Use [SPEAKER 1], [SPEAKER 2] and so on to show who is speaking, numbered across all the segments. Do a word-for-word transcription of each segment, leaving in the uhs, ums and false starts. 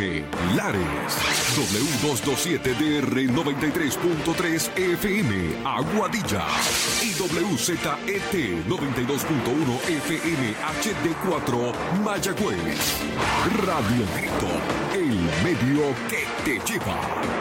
[SPEAKER 1] M, Lares. W doscientos veintisiete D R noventa y tres punto tres F M, Aguadilla. Y W Z E T noventa y dos punto uno F M H D cuatro, Mayagüez. Radio Grito, el medio que te lleva.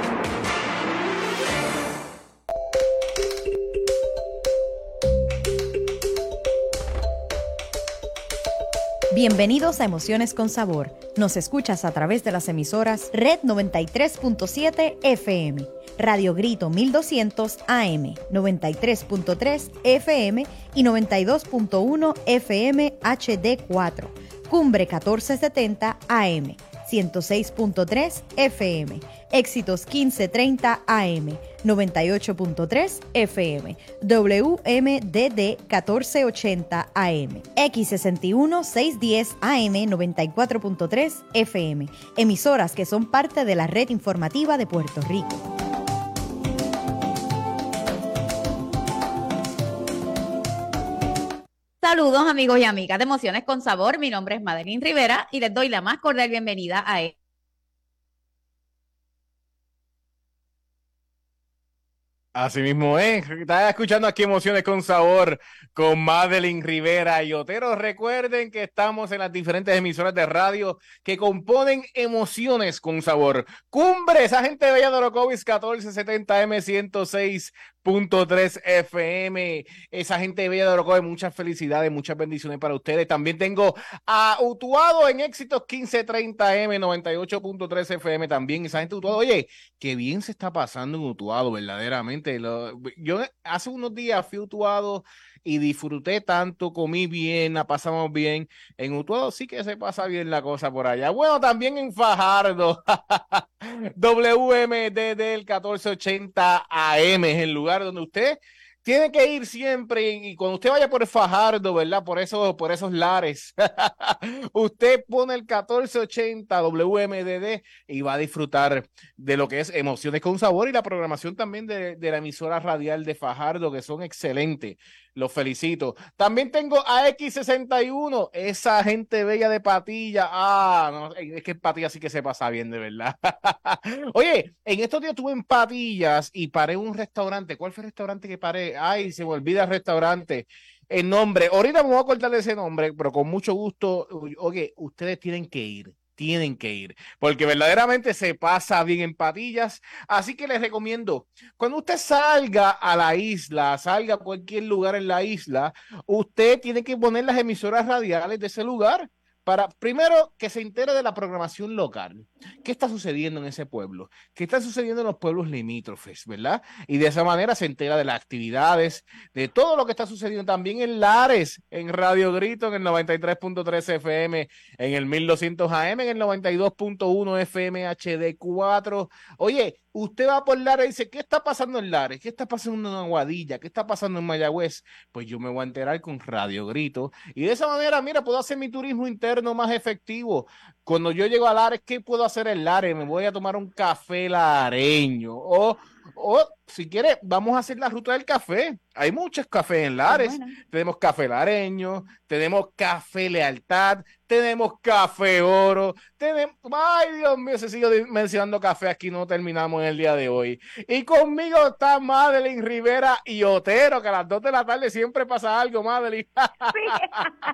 [SPEAKER 2] Bienvenidos a Emociones con Sabor. Nos escuchas a través de las emisoras Red noventa y tres punto siete F M, Radio Grito mil doscientos A M, noventa y tres punto tres F M y noventa y dos punto uno F M H D cuatro, Cumbre catorce setenta A M, ciento seis punto tres F M, Éxitos quince treinta A M, noventa y ocho punto tres F M, W M D D catorce ochenta A M, X sesenta y uno seiscientos diez A M, noventa y cuatro punto tres F M, emisoras que son parte de la red informativa de Puerto Rico.
[SPEAKER 3] Saludos amigos y amigas de Emociones con Sabor, mi nombre es Madeline Rivera y les doy la más cordial bienvenida a él.
[SPEAKER 4] Así mismo es, estás escuchando aquí Emociones con Sabor con Madeline Rivera y Otero. Recuerden que estamos en las diferentes emisoras de radio que componen Emociones con Sabor. Cumbre, esa gente bella de Orocovis, catorce setenta M, ciento seis punto tres F M, esa gente bella de Orocovis, muchas felicidades, muchas bendiciones para ustedes. También tengo a Utuado en Éxitos quince treinta M, noventa y ocho punto tres F M también, esa gente de Utuado. Oye, qué bien se está pasando en Utuado, verdaderamente. Lo, yo hace unos días fui a Utuado y disfruté tanto, comí bien, la pasamos bien. En Utuado sí que se pasa bien la cosa por allá. Bueno, también en Fajardo, W M D D el catorce ochenta A M es el lugar donde usted tiene que ir siempre, y cuando usted vaya por el Fajardo, ¿verdad? Por esos, por esos lares, usted pone el catorce ochenta W M D D y va a disfrutar de lo que es Emociones con Sabor y la programación también de, de la emisora radial de Fajardo, que son excelentes. Los felicito. También tengo a X sesenta y uno, esa gente bella de Patilla. Ah, no, es que en Patillas sí que se pasa bien, de verdad. Oye, en estos días estuve en Patillas y paré en un restaurante. ¿Cuál fue el restaurante que paré? Ay, se me olvida el restaurante. El nombre. Ahorita me voy a acordar de ese nombre, pero con mucho gusto. Oye, ustedes tienen que ir. Tienen que ir, porque verdaderamente se pasa bien en Patillas, así que les recomiendo, cuando usted salga a la isla, salga a cualquier lugar en la isla, usted tiene que poner las emisoras radiales de ese lugar, para, primero, que se entere de la programación local, qué está sucediendo en ese pueblo, qué está sucediendo en los pueblos limítrofes, ¿verdad? Y de esa manera se entera de las actividades, de todo lo que está sucediendo también en Lares, en Radio Grito, en el noventa y tres punto tres F M, en el mil doscientos A M, en el noventa y dos punto uno F M H D cuatro. Oye, usted va por Lares y dice, ¿qué está pasando en Lares? ¿Qué está pasando en Aguadilla? ¿Qué está pasando en Mayagüez? Pues yo me voy a enterar con Radio Grito. Y de esa manera, mira, puedo hacer mi turismo interno más efectivo. Cuando yo llego a Lares, ¿qué puedo hacer en Lares? Me voy a tomar un café lareño. O, o si quiere, vamos a hacer la ruta del café. Hay muchos cafés en Lares. Bueno. Tenemos café lareño, tenemos café Lealtad, tenemos café Oro, tenemos... Ay, Dios mío, se sigue mencionando café, aquí no terminamos en el día de hoy. Y conmigo está Madeline Rivera y Otero, que a las dos de la tarde siempre pasa algo, Madeline.
[SPEAKER 5] Sí.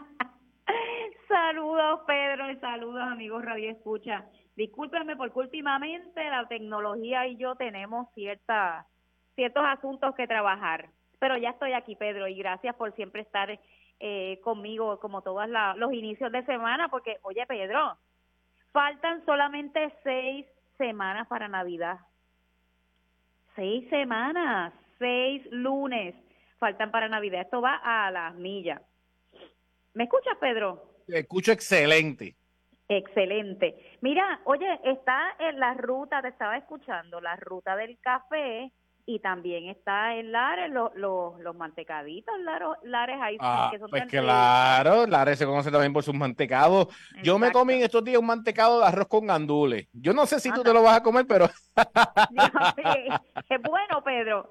[SPEAKER 5] Saludos, Pedro, y saludos, amigos Radio Escucha. Discúlpenme porque últimamente la tecnología y yo tenemos cierta, ciertos asuntos que trabajar. Pero ya estoy aquí, Pedro, y gracias por siempre estar eh, conmigo como todos la, los inicios de semana, porque, oye, Pedro, faltan solamente seis semanas para Navidad. Seis semanas, seis lunes faltan para Navidad. Esto va a las millas. ¿Me escuchas, Pedro?
[SPEAKER 4] Te escucho excelente.
[SPEAKER 5] Excelente. Mira, oye, está en la ruta, te estaba escuchando, la ruta del café, y también está en Lares, los, los, los mantecaditos, Lares, Lares ahí.
[SPEAKER 4] Ah,
[SPEAKER 5] que son
[SPEAKER 4] pues
[SPEAKER 5] tan
[SPEAKER 4] claro, ricos. Lares se conoce también por sus mantecados. Exacto. Yo me comí en estos días un mantecado de arroz con gandules. Yo no sé si Anda. Tú te lo vas a comer, pero
[SPEAKER 5] Es bueno, Pedro.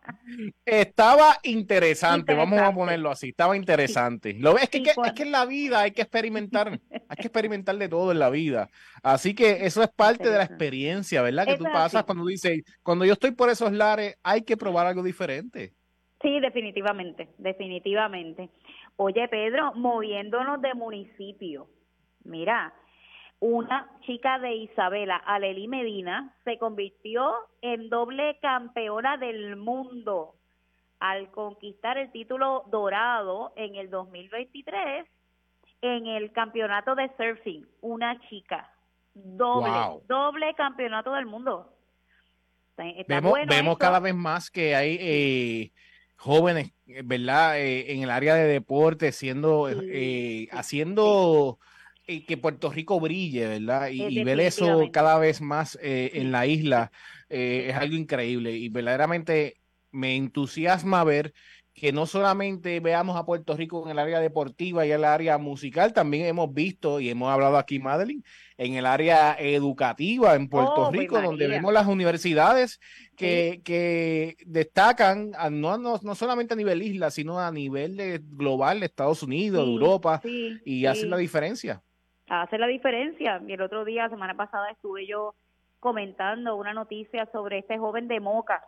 [SPEAKER 4] Estaba interesante, vamos a
[SPEAKER 5] Interesante.
[SPEAKER 4] ponerlo así, estaba interesante. Lo ves, es que,
[SPEAKER 5] Y
[SPEAKER 4] que-
[SPEAKER 5] cuando-
[SPEAKER 4] es que en la vida hay que experimentar, hay que experimentar de todo en la vida. Así que eso es parte de la
[SPEAKER 5] Interesante.
[SPEAKER 4] experiencia, ¿verdad? Que
[SPEAKER 5] Eso
[SPEAKER 4] tú
[SPEAKER 5] es
[SPEAKER 4] pasas
[SPEAKER 5] así.
[SPEAKER 4] cuando dices, cuando yo estoy por esos lares, hay que probar algo diferente.
[SPEAKER 5] Sí, definitivamente, definitivamente. Oye, Pedro, moviéndonos de municipio, mira, una chica de Isabela, Aleli Medina, se convirtió en doble campeona del mundo al conquistar el título dorado en el dos mil veintitrés en el campeonato de surfing. Una chica, doble,
[SPEAKER 4] Wow.
[SPEAKER 5] doble campeonato del mundo. Está, está
[SPEAKER 4] Vemos,
[SPEAKER 5] bueno
[SPEAKER 4] vemos
[SPEAKER 5] eso.
[SPEAKER 4] cada vez más que hay eh, jóvenes, eh, ¿verdad? Eh, en el área de deporte, siendo,
[SPEAKER 5] Sí,
[SPEAKER 4] eh,
[SPEAKER 5] sí,
[SPEAKER 4] haciendo eh, que Puerto Rico brille, ¿verdad? Y,
[SPEAKER 5] Eh,
[SPEAKER 4] y ver eso
[SPEAKER 5] definitivamente.
[SPEAKER 4] cada vez más eh,
[SPEAKER 5] Sí.
[SPEAKER 4] en la isla eh, es algo increíble y verdaderamente me entusiasma ver que no solamente veamos a Puerto Rico en el área deportiva y en el área musical, también hemos visto y hemos hablado aquí, Madeline, en el área educativa en Puerto
[SPEAKER 5] Oh,
[SPEAKER 4] Rico,
[SPEAKER 5] Ave
[SPEAKER 4] donde
[SPEAKER 5] María.
[SPEAKER 4] vemos las universidades
[SPEAKER 5] Sí.
[SPEAKER 4] que, que destacan, a- no, no, no solamente a nivel isla, sino a nivel de, global de Estados Unidos, de
[SPEAKER 5] Sí,
[SPEAKER 4] Europa,
[SPEAKER 5] sí,
[SPEAKER 4] y
[SPEAKER 5] sí.
[SPEAKER 4] hacen la diferencia.
[SPEAKER 5] Hace la diferencia. Y el otro día, la semana pasada, estuve yo comentando una noticia sobre este joven de Moca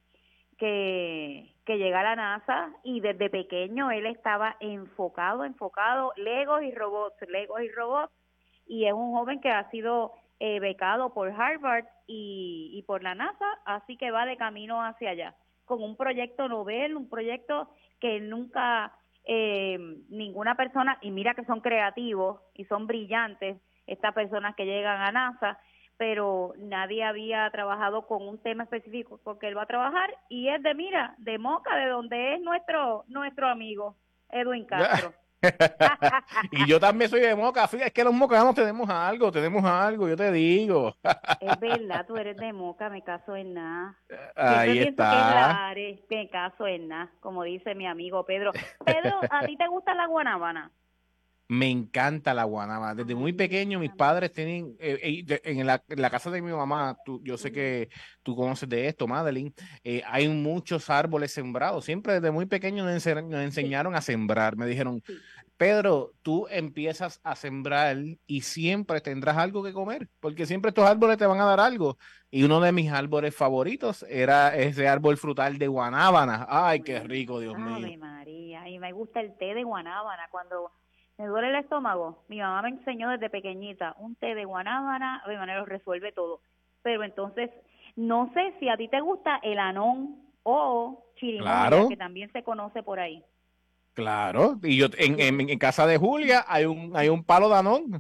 [SPEAKER 5] que, que llega a la NASA y desde pequeño él estaba enfocado, enfocado, Legos y robots, Legos y robots, y es un joven que ha sido eh, becado por Harvard y, y por la NASA, así que va de camino hacia allá, con un proyecto novel, un proyecto que nunca eh, ninguna persona, y mira que son creativos y son brillantes estas personas que llegan a NASA, pero nadie había trabajado con un tema específico porque él va a trabajar y es de, mira, de Moca, de donde es nuestro nuestro amigo Edwin Castro.
[SPEAKER 4] Y yo también soy de Moca, fíjate, es que los mocanos tenemos algo, tenemos algo, yo te digo.
[SPEAKER 5] Es verdad, tú eres de Moca, me caso en nada.
[SPEAKER 4] Ahí
[SPEAKER 5] Siempre pienso que es
[SPEAKER 4] está.
[SPEAKER 5] Lares, me caso en nada, como dice mi amigo Pedro. Pedro, ¿a ti te gusta la guanábana?
[SPEAKER 4] Me encanta la guanábana. Desde muy pequeño mis padres tienen, eh, eh, de- en la, en la casa de mi mamá, tú- yo sé que tú conoces de esto, Madeline, eh, hay muchos árboles sembrados. Siempre desde muy pequeño nos, ense- nos enseñaron a sembrar. Me dijeron,
[SPEAKER 5] Sí.
[SPEAKER 4] Pedro, tú empiezas a sembrar y siempre tendrás algo que comer, porque siempre estos árboles te van a dar algo. Y uno de mis árboles favoritos era ese árbol frutal de guanábana. Ay, qué rico, Dios mío.
[SPEAKER 5] Ave María, y me gusta el té de guanábana. Cuando me duele el estómago, mi mamá me enseñó desde pequeñita un té de guanábana, Ave María, lo resuelve todo. Pero entonces, no sé si a ti te gusta el anón o chirimoya,
[SPEAKER 4] Claro.
[SPEAKER 5] que también se conoce por ahí.
[SPEAKER 4] Claro, y yo en, en, en casa de Julia hay un hay un palo de anón.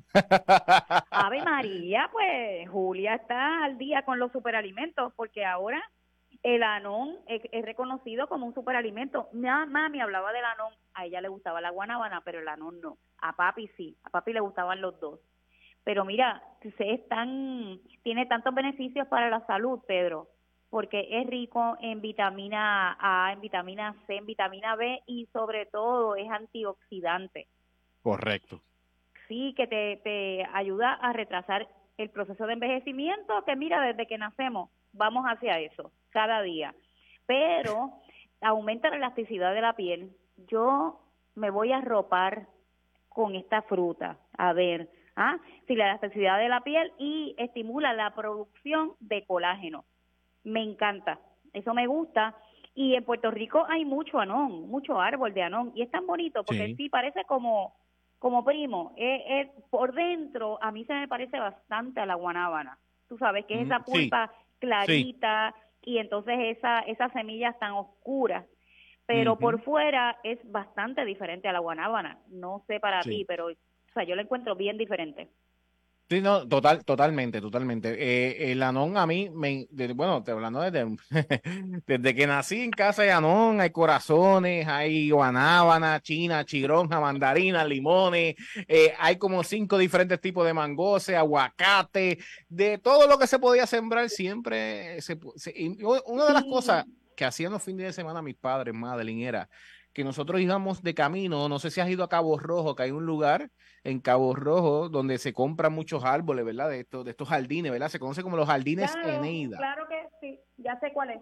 [SPEAKER 5] Ave María, pues Julia está al día con los superalimentos, porque ahora el anón es, es reconocido como un superalimento. Mi mami hablaba del anón, a ella le gustaba la guanábana, pero el anón no. A papi sí, a papi le gustaban los dos. Pero mira, es tan, tiene tantos beneficios para la salud, Pedro, porque es rico en vitamina A, en vitamina C, en vitamina B y sobre todo es antioxidante.
[SPEAKER 4] Correcto.
[SPEAKER 5] Sí, que te, te ayuda a retrasar el proceso de envejecimiento, que mira, desde que nacemos vamos hacia eso, cada día. Pero aumenta la elasticidad de la piel. Yo me voy a arropar con esta fruta, a ver, ¿ah? Si la elasticidad de la piel y estimula la producción de colágeno. Me encanta, eso me gusta. Y en Puerto Rico hay mucho anón, mucho árbol de anón, y es tan bonito porque
[SPEAKER 4] Sí.
[SPEAKER 5] sí, parece como, como primo. Es, es, por dentro, a mí se me parece bastante a la guanábana. Tú sabes que es
[SPEAKER 4] Mm,
[SPEAKER 5] esa
[SPEAKER 4] sí,
[SPEAKER 5] pulpa clarita y entonces esa, esas semillas tan oscuras. Pero
[SPEAKER 4] Ujú.
[SPEAKER 5] por fuera es bastante diferente a la guanábana. No sé para
[SPEAKER 4] Sí.
[SPEAKER 5] ti, pero o sea, yo la encuentro bien diferente.
[SPEAKER 4] Sí, no, total, totalmente, totalmente. Eh, el anón a mí, me, de- bueno, te hablando desde, desde que nací en casa de anón, hay corazones, hay guanábana, china, chironja, mandarina, limones, eh, hay como cinco diferentes tipos de mangose, aguacate, de todo lo que se podía sembrar siempre. Se, se- y una de las
[SPEAKER 5] Sí.
[SPEAKER 4] cosas que hacían los fines de semana mis padres, Madeline, era que nosotros íbamos de camino, no sé si has ido a Cabo Rojo, que hay un lugar en Cabo Rojo donde se compran muchos árboles, ¿verdad? De estos, de estos jardines, ¿verdad? Se conoce como los jardines
[SPEAKER 5] Claro,
[SPEAKER 4] Eneida.
[SPEAKER 5] claro que sí, ya sé cuál es.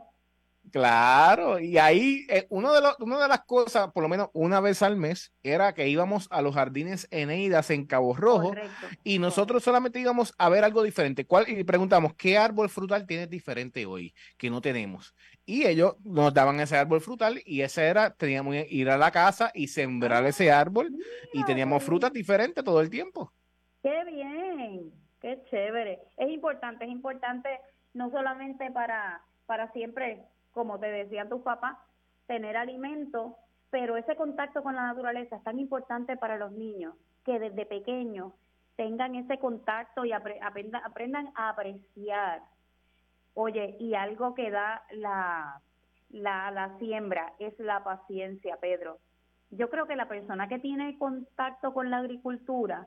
[SPEAKER 4] Claro, y ahí eh, uno de los, una de las cosas, por lo menos una vez al mes, era que íbamos a los jardines Eneidas en Cabo Rojo.
[SPEAKER 5] Correcto,
[SPEAKER 4] y nosotros
[SPEAKER 5] correcto.
[SPEAKER 4] solamente íbamos a ver algo diferente. ¿Cuál? Y preguntamos, ¿qué árbol frutal tienes diferente hoy que no tenemos? Y ellos nos daban ese árbol frutal y ese era, teníamos que ir a la casa y sembrar
[SPEAKER 5] Ah,
[SPEAKER 4] ese árbol y
[SPEAKER 5] mira,
[SPEAKER 4] teníamos
[SPEAKER 5] qué
[SPEAKER 4] frutas
[SPEAKER 5] bien.
[SPEAKER 4] diferentes todo el tiempo.
[SPEAKER 5] Qué bien, qué chévere. Es importante, es importante no solamente para, para siempre, como te decían tus papás, tener alimento, pero ese contacto con la naturaleza es tan importante para los niños, que desde pequeños tengan ese contacto y apre- aprendan, aprendan a apreciar. Oye, y algo que da la, la, la siembra es la paciencia, Pedro. Yo creo que la persona que tiene contacto con la agricultura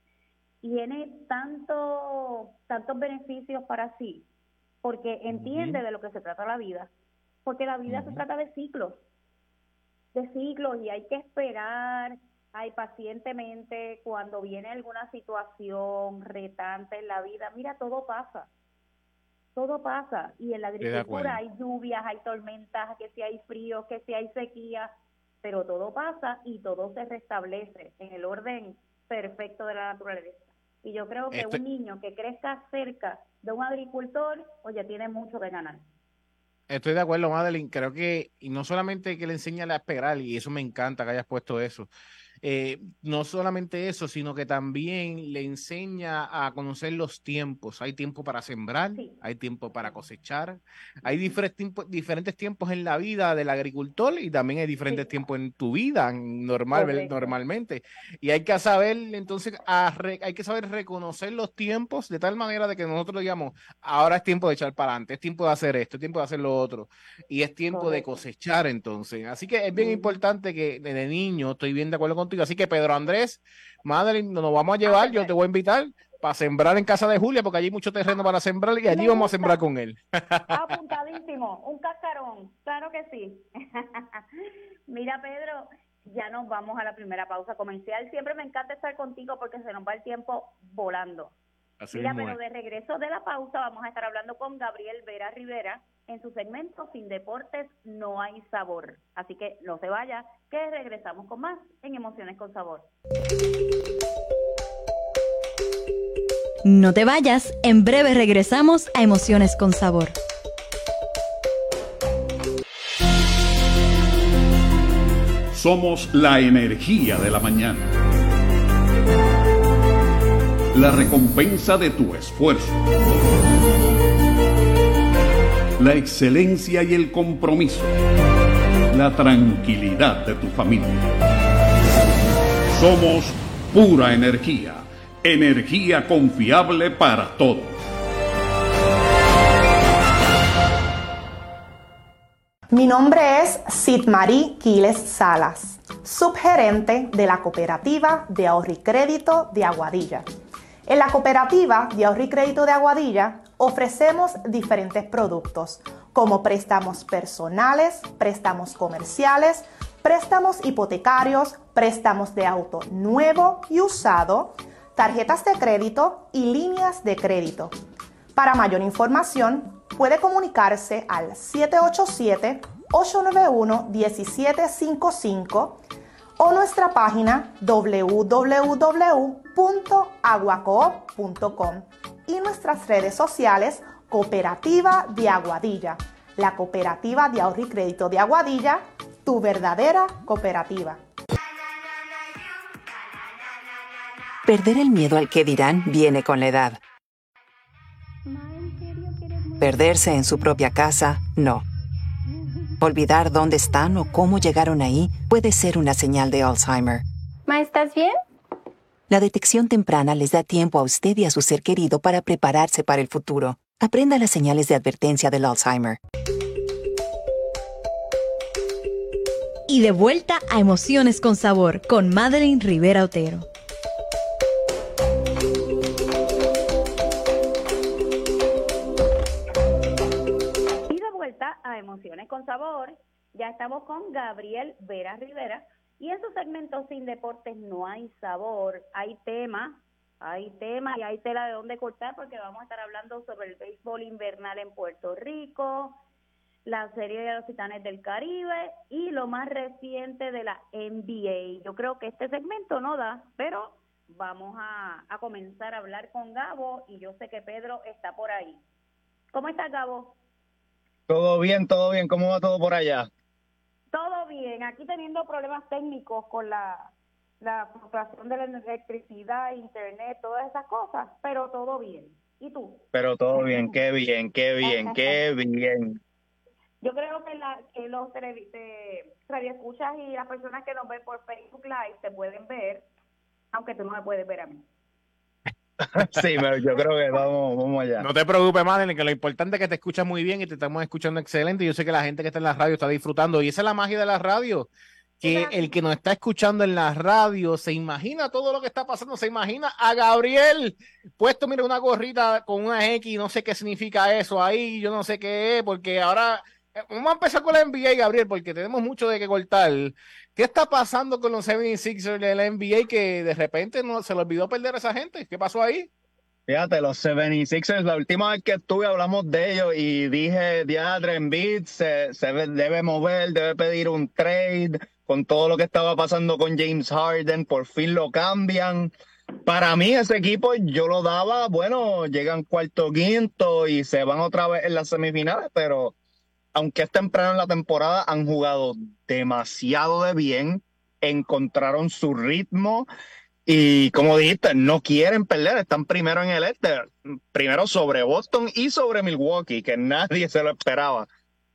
[SPEAKER 5] tiene tanto, tantos beneficios para sí, porque entiende
[SPEAKER 4] Ujú,
[SPEAKER 5] de lo que se trata la vida, porque la vida se
[SPEAKER 4] ujú.
[SPEAKER 5] trata de ciclos, de ciclos, y hay que esperar, hay pacientemente, cuando viene alguna situación retante en la vida, mira, todo pasa, todo pasa, y en la
[SPEAKER 4] Estoy de
[SPEAKER 5] agricultura
[SPEAKER 4] acuerdo.
[SPEAKER 5] hay lluvias, hay tormentas, que si hay frío, que si hay sequía, pero todo pasa y todo se restablece en el orden perfecto de la naturaleza. Y yo creo que
[SPEAKER 4] Estoy,
[SPEAKER 5] un niño que crezca cerca de un agricultor, oye, tiene mucho que ganar.
[SPEAKER 4] Estoy de acuerdo, Madeline. Creo que, y no solamente que le enseña a esperar, y eso me encanta que hayas puesto eso. Eh, no solamente eso, sino que también le enseña a conocer los tiempos. Hay tiempo para sembrar,
[SPEAKER 5] Sí.
[SPEAKER 4] hay tiempo para
[SPEAKER 5] Ujú.
[SPEAKER 4] cosechar, hay diferentes tiempos, diferentes tiempos en la vida del agricultor y también hay diferentes
[SPEAKER 5] Sí.
[SPEAKER 4] tiempos en tu vida normal,
[SPEAKER 5] Correcto.
[SPEAKER 4] normalmente. Y hay que saber, entonces, a re- hay que saber reconocer los tiempos de tal manera de que nosotros digamos, ahora es tiempo de echar para adelante, es tiempo de hacer esto, es tiempo de hacer lo otro, y es tiempo de
[SPEAKER 5] Correcto.
[SPEAKER 4] cosechar entonces. Así que es bien
[SPEAKER 5] Ujú.
[SPEAKER 4] importante que desde niño, estoy bien de acuerdo contigo, así que Pedro Andrés, Madeline, nos vamos a llevar, yo te voy a invitar para sembrar en casa de Julia, porque allí hay mucho terreno para sembrar y allí
[SPEAKER 5] Me
[SPEAKER 4] vamos a
[SPEAKER 5] gusta.
[SPEAKER 4] sembrar con él.
[SPEAKER 5] Apuntadísimo, un cascarón, claro que sí. Mira, Pedro, ya nos vamos a la primera pausa comercial. Siempre me encanta estar contigo porque se nos va el tiempo volando.
[SPEAKER 4] Así
[SPEAKER 5] Mira,
[SPEAKER 4] mismo
[SPEAKER 5] pero
[SPEAKER 4] es.
[SPEAKER 5] de regreso de la pausa vamos a estar hablando con Gabriel Vera Rivera en su segmento Sin Deportes No Hay Sabor. Así que no se vaya, que regresamos con más en Emociones con Sabor.
[SPEAKER 2] No te vayas, en breve regresamos a Emociones con Sabor.
[SPEAKER 6] Somos la energía de la mañana. La recompensa de tu esfuerzo. La excelencia y el compromiso. La tranquilidad de tu familia. Somos pura energía. Energía confiable para todos.
[SPEAKER 7] Mi nombre es Sidmarí Quiles Salas, subgerente de la Cooperativa de Ahorro y Crédito de Aguadilla. En la Cooperativa de Ahorro y Crédito de Aguadilla ofrecemos diferentes productos como préstamos personales, préstamos comerciales, préstamos hipotecarios, préstamos de auto nuevo y usado, tarjetas de crédito y líneas de crédito. Para mayor información, puede comunicarse al siete ocho siete, ocho nueve uno, uno siete cinco cinco o nuestra página doble u doble u doble u punto aguacoop punto com y nuestras redes sociales Cooperativa de Aguadilla, la Cooperativa de Ahorro y Crédito de Aguadilla, tu verdadera cooperativa.
[SPEAKER 8] Perder el miedo al que dirán viene con la edad. Perderse en su propia casa, no. Olvidar dónde están o cómo llegaron ahí puede ser una señal de Alzheimer.
[SPEAKER 9] Ma, ¿estás bien?
[SPEAKER 8] La detección temprana les da tiempo a usted y a su ser querido para prepararse para el futuro. Aprenda las señales de advertencia del Alzheimer.
[SPEAKER 2] Y de vuelta a Emociones con Sabor con Madeline Rivera Otero.
[SPEAKER 5] Y de vuelta a Emociones Emociones con Sabor. Ya estamos con Gabriel Vera Rivera y en su segmento Sin Deportes No Hay Sabor, hay tema, hay tema y hay tela de dónde cortar porque vamos a estar hablando sobre el béisbol invernal en Puerto Rico, la serie de los Titanes del Caribe y lo más reciente de la N B A. Yo creo que este segmento no da, pero vamos a, a comenzar a hablar con Gabo y yo sé que Pedro está por ahí. ¿Cómo estás, Gabo?
[SPEAKER 9] Todo bien, todo bien. ¿Cómo va todo por allá?
[SPEAKER 5] Todo bien. Aquí teniendo problemas técnicos con la, la fluctuación de la electricidad, internet, todas esas cosas, pero todo bien. ¿Y tú?
[SPEAKER 9] Pero todo bien, qué bien, qué bien, qué bien.
[SPEAKER 5] Yo creo que, la, que los radioescuchas y las personas que nos ven por Facebook Live se pueden ver, aunque tú no me puedes ver a mí.
[SPEAKER 9] Sí, pero yo creo que vamos, vamos allá.
[SPEAKER 4] No te preocupes, Madeline, que lo importante es que te escuchas muy bien y te estamos escuchando excelente. Yo sé que la gente que está en la radio está disfrutando y esa es la magia de la radio, que el que nos está escuchando en la radio se imagina todo lo que está pasando, se imagina a Gabriel puesto, mira, una gorrita con una X, no sé qué significa eso ahí, yo no sé qué es, porque ahora vamos a empezar con la N B A, Gabriel, porque tenemos mucho de qué cortar. ¿Qué está pasando con los setenta y seis ers de la N B A que de repente no se le olvidó perder a esa gente? ¿Qué pasó ahí?
[SPEAKER 9] Fíjate, los setenta y seis ers, la última vez que estuve hablamos de ellos y dije, DeAndre Embiid se, se debe mover, debe pedir un trade con todo lo que estaba pasando con James Harden, por fin lo cambian. Para mí ese equipo yo lo daba, bueno, llegan cuarto, quinto y se van otra vez en las semifinales, pero aunque es temprano en la temporada, han jugado demasiado de bien, encontraron su ritmo y, como dijiste, no quieren perder, están primero en el este, primero sobre Boston y sobre Milwaukee, que nadie se lo esperaba.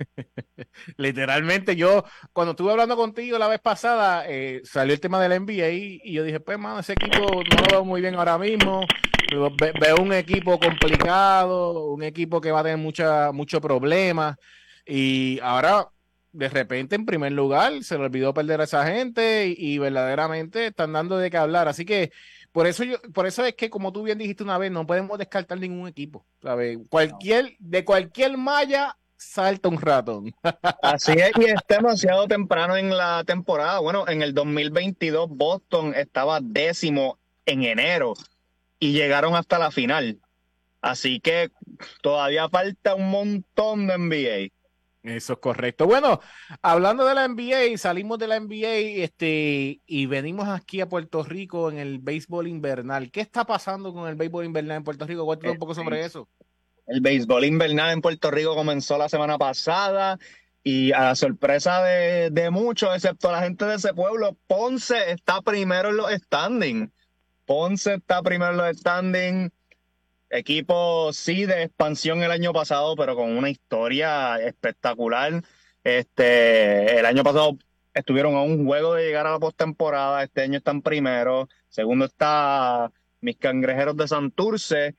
[SPEAKER 4] Literalmente yo, cuando estuve hablando contigo la vez pasada, eh, salió el tema del N B A y, y yo dije, pues, mano, ese equipo no lo veo muy bien ahora mismo. Ve, veo un equipo complicado, un equipo que va a tener mucha, muchos problemas. Y ahora, de repente, en primer lugar, se le olvidó perder a esa gente y, y verdaderamente están dando de qué hablar. Así que por eso yo, por eso es que, como tú bien dijiste una vez, no podemos descartar ningún equipo. ¿Sabes? Cualquier, de cualquier malla salta un ratón.
[SPEAKER 9] Así es, y es demasiado temprano en la temporada. Bueno, en el dos mil veintidós Boston estaba décimo en enero y llegaron hasta la final. Así que todavía falta un montón de N B A.
[SPEAKER 4] Eso es correcto. Bueno, hablando de la N B A, salimos de la N B A este, y venimos aquí a Puerto Rico en el béisbol invernal. ¿Qué está pasando con el béisbol invernal en Puerto Rico? Cuéntame un poco sobre eso.
[SPEAKER 9] El béisbol invernal en Puerto Rico comenzó la semana pasada y a la sorpresa de, de muchos, excepto la gente de ese pueblo, Ponce está primero en los standings. Ponce está primero en los standings. Equipo, sí, de expansión el año pasado, pero con una historia espectacular. Este, el año pasado estuvieron a un juego de llegar a la postemporada. Este año están primero. Segundo está mis Cangrejeros de Santurce.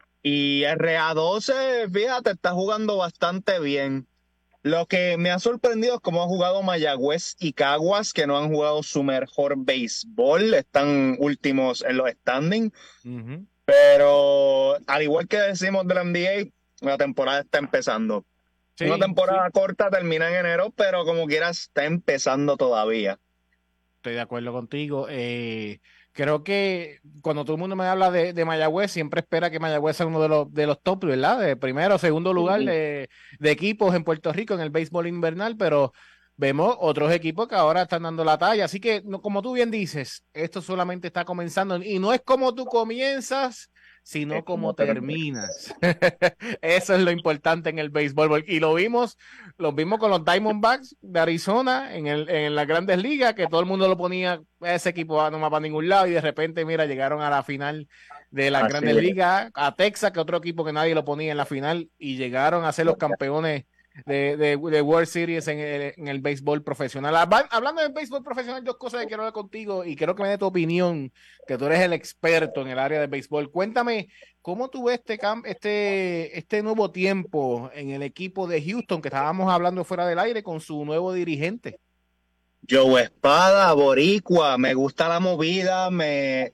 [SPEAKER 9] Y R A doce, fíjate, está jugando bastante bien. Lo que me ha sorprendido es cómo ha jugado Mayagüez y Caguas, que no han jugado su mejor béisbol. Están últimos en los standings. Uh-huh. Pero al igual que decimos de la N B A, la temporada está empezando. Sí, una temporada sí. corta, termina en enero, pero como quieras está empezando todavía.
[SPEAKER 4] Estoy de acuerdo contigo. Eh, creo que cuando todo el mundo me habla de, de Mayagüez, siempre espera que Mayagüez sea uno de los, de los top, ¿verdad? De primero o segundo lugar sí. de, de equipos en Puerto Rico en el béisbol invernal, pero vemos otros equipos que ahora están dando la talla. Así que, no, como tú bien dices, esto solamente está comenzando. Y no es como tú comienzas, sino es como, como terminas. Eso es lo importante en el béisbol. Y lo vimos, lo vimos con los Diamondbacks de Arizona en, el, en las grandes ligas, que todo el mundo lo ponía, ese equipo no va para ningún lado, y de repente, mira, llegaron a la final de las Así grandes es. ligas, a Texas, que otro equipo que nadie lo ponía en la final, y llegaron a ser los campeones De, de, de World Series en el, en el béisbol profesional. Hablando del béisbol profesional, dos cosas que quiero hablar contigo y quiero que me dé tu opinión, que tú eres el experto en el área del béisbol. Cuéntame, ¿cómo tú ves este, este, este nuevo tiempo en el equipo de Houston, que estábamos hablando fuera del aire, con su nuevo dirigente?
[SPEAKER 9] Joe Espada, boricua, me gusta la movida, me...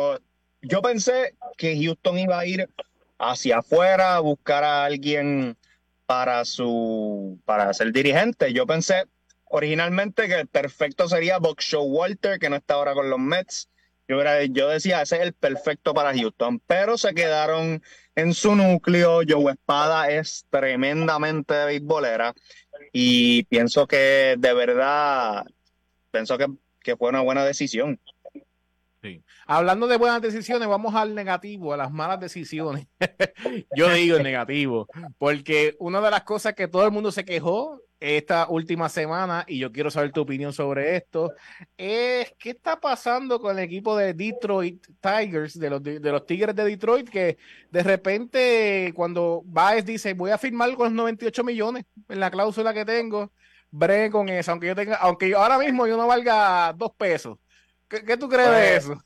[SPEAKER 9] yo pensé que Houston iba a ir hacia afuera a buscar a alguien para su para ser dirigente. Yo pensé originalmente que el perfecto sería Buck Showalter, que no está ahora con los Mets. Yo, era, yo decía, ese es el perfecto para Houston, pero se quedaron en su núcleo. Joe Espada es tremendamente beisbolera y pienso que de verdad, pienso que, que fue una buena decisión.
[SPEAKER 4] Sí. Hablando de buenas decisiones, vamos al negativo, a las malas decisiones. Yo digo negativo, porque una de las cosas que todo el mundo se quejó esta última semana, y yo quiero saber tu opinión sobre esto, es qué está pasando con el equipo de Detroit Tigers, de los, de, de los Tigres de Detroit, que de repente cuando Baez dice voy a firmar con los noventa y ocho millones en la cláusula que tengo, bregue con eso, aunque yo tenga, aunque yo ahora mismo yo no valga dos pesos. ¿Qué, qué tú crees pues, de eso?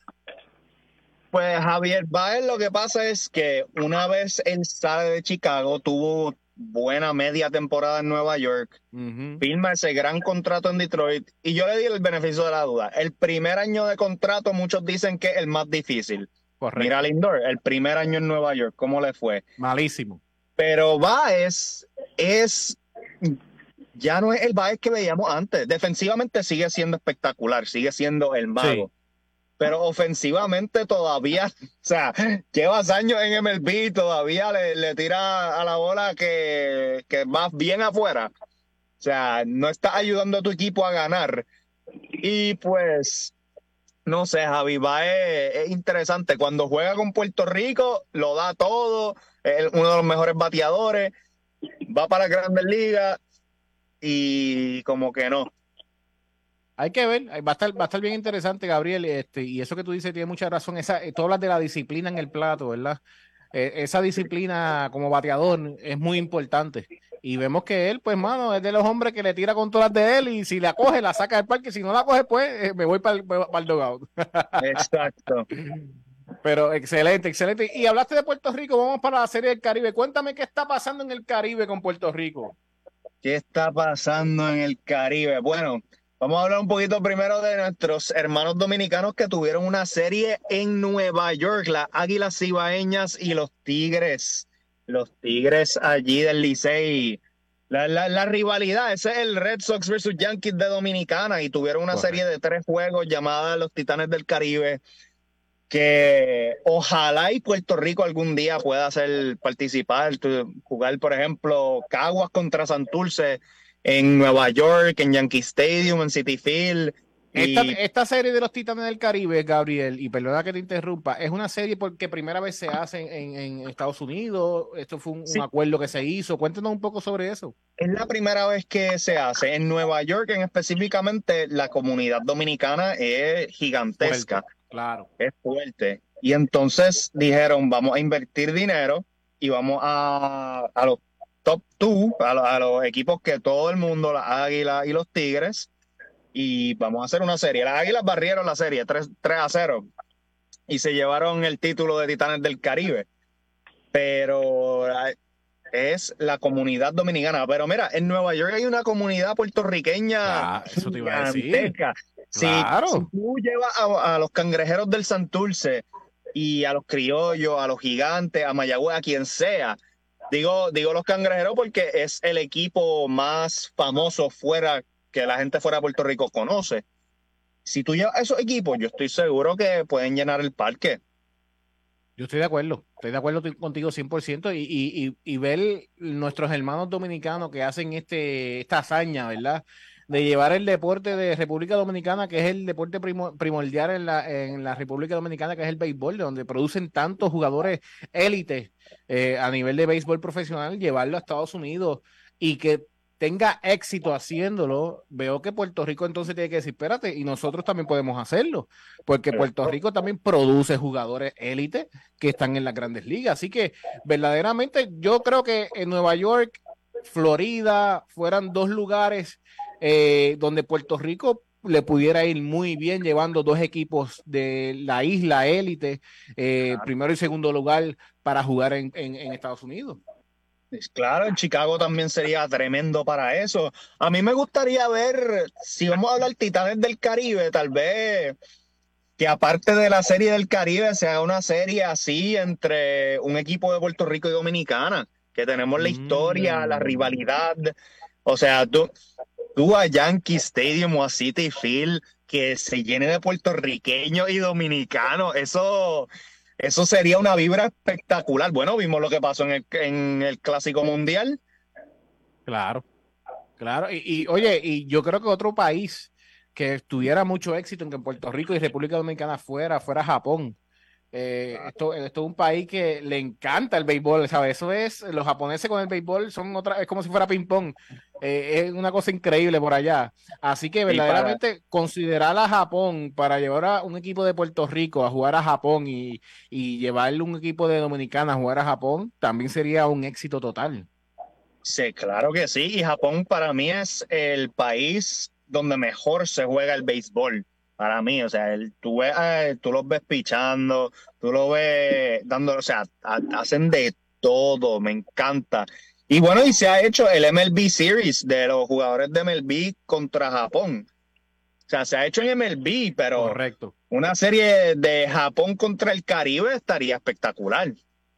[SPEAKER 9] Pues Javier Baez, lo que pasa es que una vez él sale de Chicago, tuvo buena media temporada en Nueva York, uh-huh. firma ese gran contrato en Detroit, y yo le di el beneficio de la duda. El primer año de contrato, muchos dicen que es el más difícil. Correcto. Mira Lindor, el primer año en Nueva York, ¿cómo le fue?
[SPEAKER 4] Malísimo.
[SPEAKER 9] Pero Baez es... ya no es el Baez que veíamos antes. Defensivamente sigue siendo espectacular, sigue siendo el mago. Sí. Pero ofensivamente todavía, o sea, llevas años en M L B y todavía le, le tira a la bola que, que va bien afuera. O sea, no está ayudando a tu equipo a ganar. Y pues, no sé, Javi Baez es interesante. Cuando juega con Puerto Rico, lo da todo. Es uno de los mejores bateadores. Va para las Grandes Ligas. Y como que no.
[SPEAKER 4] Hay que ver, va a estar, va a estar bien interesante, Gabriel, este, y eso que tú dices tiene mucha razón. Esa, tú hablas de la disciplina en el plato, ¿verdad? Eh, esa disciplina como bateador es muy importante. Y vemos que él, pues, mano, es de los hombres que le tira con todas de él, y si la coge, la saca del parque. Si no la coge, pues, eh, me voy para el, para el dugout.
[SPEAKER 9] Exacto.
[SPEAKER 4] Pero excelente, excelente. Y hablaste de Puerto Rico, vamos para la Serie del Caribe. Cuéntame qué está pasando en el Caribe con Puerto Rico.
[SPEAKER 9] ¿Qué está pasando en el Caribe? Bueno, vamos a hablar un poquito primero de nuestros hermanos dominicanos que tuvieron una serie en Nueva York, las Águilas Cibaeñas y los Tigres. Los Tigres allí del Licey. La, la, la rivalidad, ese es el Red Sox versus Yankees de Dominicana, y tuvieron una Correcto. serie de tres juegos llamada Los Titanes del Caribe, que ojalá y Puerto Rico algún día pueda hacer participar, jugar, por ejemplo, Caguas contra Santurce en Nueva York, en Yankee Stadium, en Citi Field. Y...
[SPEAKER 4] Esta, esta serie de los Titanes del Caribe, Gabriel, y perdona que te interrumpa, es una serie porque primera vez se hace en, en Estados Unidos. Esto fue un, sí. un acuerdo que se hizo. Cuéntanos un poco sobre eso.
[SPEAKER 9] Es la primera vez que se hace. En Nueva York, en específicamente, la comunidad dominicana es gigantesca. Fuerte,
[SPEAKER 4] claro.
[SPEAKER 9] Es fuerte. Y entonces dijeron, vamos a invertir dinero y vamos a, a los top dos, a, a los equipos que todo el mundo, las Águilas y los Tigres, y vamos a hacer una serie. Las Águilas barrieron la serie tres a cero y se llevaron el título de Titanes del Caribe, pero es la comunidad dominicana. Pero mira, en Nueva York hay una comunidad puertorriqueña
[SPEAKER 4] ah, eso te iba a decir.
[SPEAKER 9] Si,
[SPEAKER 4] claro.
[SPEAKER 9] si tú llevas a, a los Cangrejeros del Santurce y a los Criollos, a los Gigantes, a Mayagüez, a quien sea, digo, digo los Cangrejeros porque es el equipo más famoso fuera, que la gente fuera de Puerto Rico conoce. Si tú llevas a esos equipos, yo estoy seguro que pueden llenar el parque.
[SPEAKER 4] Yo estoy de acuerdo, estoy de acuerdo contigo cien por ciento, y, y, y, y ver nuestros hermanos dominicanos que hacen este esta hazaña, ¿verdad?, de llevar el deporte de República Dominicana, que es el deporte primo, primordial en la, en la República Dominicana, que es el béisbol, de donde producen tantos jugadores élites eh, a nivel de béisbol profesional, llevarlo a Estados Unidos y que tenga éxito haciéndolo. Veo que Puerto Rico entonces tiene que decir, espérate, y nosotros también podemos hacerlo, porque Puerto Rico también produce jugadores élites que están en las grandes ligas. Así que verdaderamente yo creo que en Nueva York, Florida, fueran dos lugares eh, donde Puerto Rico le pudiera ir muy bien llevando dos equipos de la isla élite, eh, claro. primero y segundo lugar para jugar en, en, en Estados Unidos.
[SPEAKER 9] Claro, en Chicago también sería tremendo para eso. A mí me gustaría ver, si vamos a hablar Titanes del Caribe, tal vez que aparte de la serie del Caribe se haga una serie así entre un equipo de Puerto Rico y Dominicana. que tenemos la historia, la rivalidad. O sea, tú, tú a Yankee Stadium o a Citi Field, que se llene de puertorriqueños y dominicanos, eso, eso sería una vibra espectacular. Bueno, vimos lo que pasó en el, en el Clásico Mundial.
[SPEAKER 4] Claro, claro. Y, y oye, y yo creo que otro país que tuviera mucho éxito en que Puerto Rico y República Dominicana fuera, fuera Japón. Eh, esto, esto es un país que le encanta el béisbol, ¿sabes? Eso es, los japoneses con el béisbol son otra, es como si fuera ping pong, eh, es una cosa increíble por allá. Así que verdaderamente para... considerar a Japón para llevar a un equipo de Puerto Rico a jugar a Japón y, y llevarle un equipo de Dominicana a jugar a Japón, también sería un éxito total.
[SPEAKER 9] Sí, claro que sí, y Japón para mí es el país donde mejor se juega el béisbol. Para mí, o sea, el, tú, ves, eh, tú los ves pichando, tú los ves dando, o sea, ha, hacen de todo, me encanta. Y bueno, y se ha hecho el M L B Series de los jugadores de M L B contra Japón. O sea, se ha hecho en M L B, pero
[SPEAKER 4] correcto,
[SPEAKER 9] una serie de Japón contra el Caribe estaría espectacular.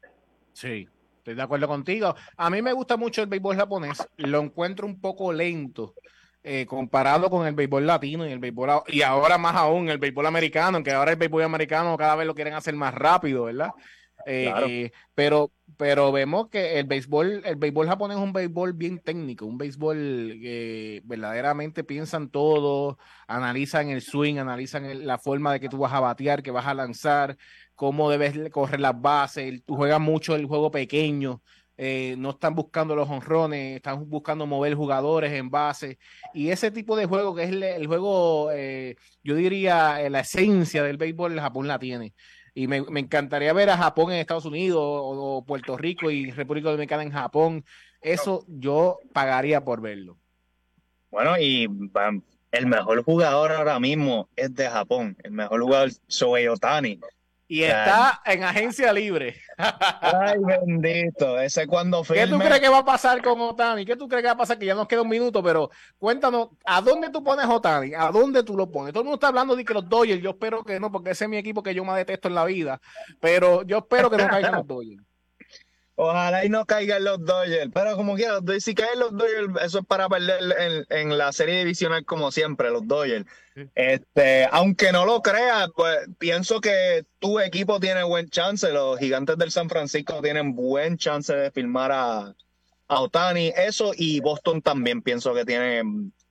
[SPEAKER 4] Sí, estoy de acuerdo contigo. A mí me gusta mucho el béisbol japonés, lo encuentro un poco lento. Eh, comparado con el béisbol latino y el béisbol, y ahora más aún el béisbol americano, aunque ahora el béisbol americano cada vez lo quieren hacer más rápido, ¿verdad? Eh, claro. eh, pero, pero vemos que el béisbol, el béisbol japonés es un béisbol bien técnico, un béisbol que verdaderamente piensan todo, analizan el swing, analizan el, la forma de que tú vas a batear, que vas a lanzar, cómo debes correr las bases, tú juegas mucho el juego pequeño. Eh, no están buscando los jonrones, están buscando mover jugadores en base, y ese tipo de juego que es el, el juego, eh, yo diría, eh, la esencia del béisbol, el Japón la tiene, y me, me encantaría ver a Japón en Estados Unidos, o, o Puerto Rico y República Dominicana en Japón. Eso yo pagaría por verlo.
[SPEAKER 9] Bueno, y um, el mejor jugador ahora mismo es de Japón, el mejor jugador, Shohei Ohtani.
[SPEAKER 4] Y está en agencia libre.
[SPEAKER 9] Ay, bendito. Ese cuando firme...
[SPEAKER 4] ¿Qué tú crees que va a pasar con Ohtani? ¿Qué tú crees que va a pasar? Que ya nos queda un minuto, pero cuéntanos, ¿a dónde tú pones Ohtani? ¿A dónde tú lo pones? Todo el mundo está hablando de que los Dodgers, yo espero que no, porque ese es mi equipo que yo más detesto en la vida, pero yo espero que no caigan los Dodgers.
[SPEAKER 9] Ojalá y no caigan los Dodgers, pero como quiera, si caen los Dodgers, eso es para perder en, en la serie divisional como siempre, los Dodgers. Sí. Este, aunque no lo creas, pues pienso que tu equipo tiene buen chance, los Gigantes del San Francisco tienen buen chance de firmar a, a Ohtani, eso, y Boston también pienso que tiene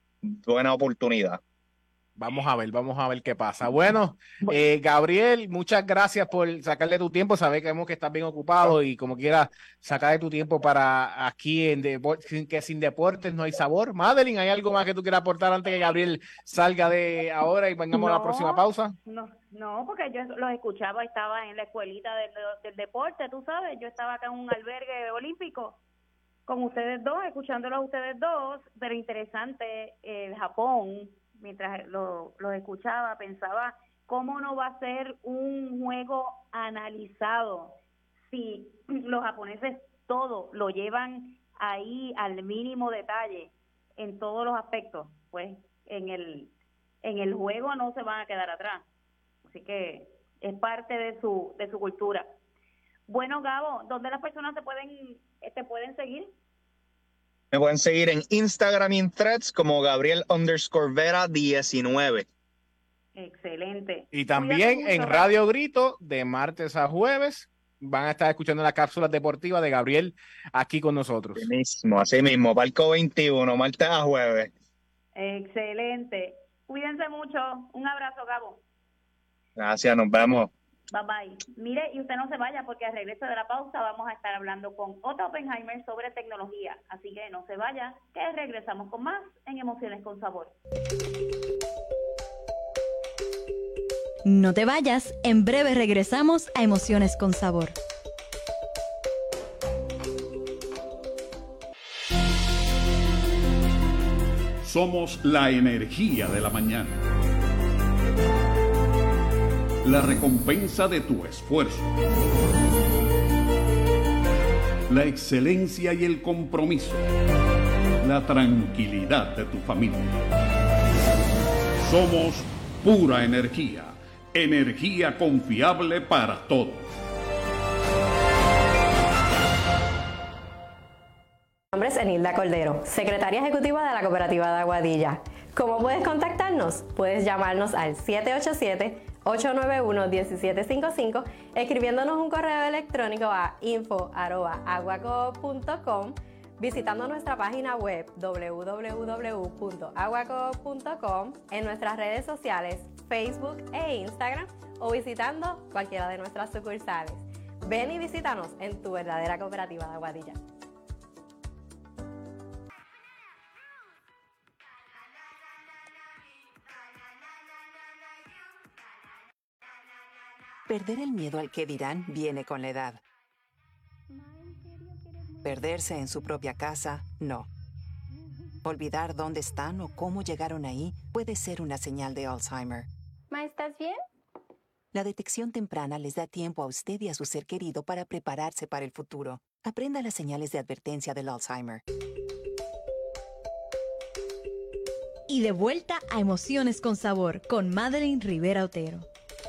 [SPEAKER 9] buena oportunidad.
[SPEAKER 4] Vamos a ver, vamos a ver qué pasa. Bueno, eh, Gabriel, muchas gracias por sacarle tu tiempo. Sabemos que estás bien ocupado y como quieras sacar de tu tiempo para aquí en Deportes, que sin deportes no hay sabor. Madeline, ¿hay algo más que tú quieras aportar antes que Gabriel salga de ahora y vengamos no, a la próxima pausa?
[SPEAKER 5] No, no, porque yo los escuchaba, estaba en la escuelita del, del deporte, tú sabes, yo estaba acá en un albergue olímpico con ustedes dos, escuchándolos a ustedes dos, pero interesante el Japón. Mientras los lo escuchaba, pensaba, ¿cómo no va a ser un juego analizado si los japoneses todo lo llevan ahí al mínimo detalle en todos los aspectos? Pues en el en el juego no se van a quedar atrás. Así que es parte de su de su cultura. Bueno, Gabo, ¿dónde las personas se pueden te pueden seguir?
[SPEAKER 9] Me pueden seguir en Instagram y en Threads como Gabriel underscore Vera diecinueve.
[SPEAKER 5] Excelente.
[SPEAKER 4] Y también en Radio Grito, de martes a jueves, van a estar escuchando las cápsulas deportivas de Gabriel aquí con nosotros.
[SPEAKER 9] Así mismo, así mismo, Palco veintiuno, martes a jueves.
[SPEAKER 5] Excelente. Cuídense mucho. Un abrazo, Gabo.
[SPEAKER 9] Gracias, nos vemos.
[SPEAKER 5] Bye bye. Mire, y usted no se vaya porque al regreso de la pausa vamos a estar hablando con Otto Oppenheimer sobre tecnología. Así que no se vaya, que regresamos con más en Emociones con Sabor.
[SPEAKER 2] No te vayas, en breve regresamos a Emociones con Sabor.
[SPEAKER 6] Somos la energía de la mañana. La recompensa de tu esfuerzo. La excelencia y el compromiso. La tranquilidad de tu familia. Somos pura energía. Energía confiable para todos.
[SPEAKER 10] Mi nombre es Enilda Cordero, secretaria ejecutiva de la Cooperativa de Aguadilla. ¿Cómo puedes contactarnos? Puedes llamarnos al siete ocho siete, ocho nueve uno, uno siete cinco cinco, escribiéndonos un correo electrónico a info arroba aguacoop punto com, visitando nuestra página web doble u doble u doble u punto aguacoop punto com, en nuestras redes sociales Facebook e Instagram, o visitando cualquiera de nuestras sucursales. Ven y visítanos en tu verdadera Cooperativa de Aguadilla.
[SPEAKER 8] Perder el miedo al que dirán viene con la edad. Perderse en su propia casa, no. Olvidar dónde están o cómo llegaron ahí puede ser una señal de Alzheimer.
[SPEAKER 10] Ma, ¿estás bien?
[SPEAKER 8] La detección temprana les da tiempo a usted y a su ser querido para prepararse para el futuro. Aprenda las señales de advertencia del Alzheimer.
[SPEAKER 2] Y de vuelta a Emociones con Sabor con Madeline Rivera Otero.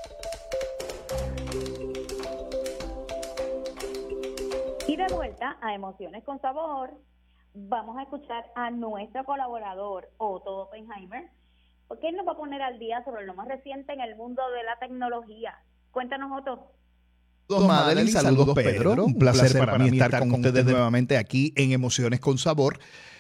[SPEAKER 5] Y de vuelta a Emociones con Sabor, vamos a escuchar a nuestro colaborador, Otto Oppenheimer, porque él nos va a poner al día sobre lo más reciente en el mundo de la tecnología. Cuéntanos, Otto.
[SPEAKER 11] Saludos, Madeline, saludos, Pedro. Un placer para mí estar con ustedes nuevamente aquí en Emociones con Sabor.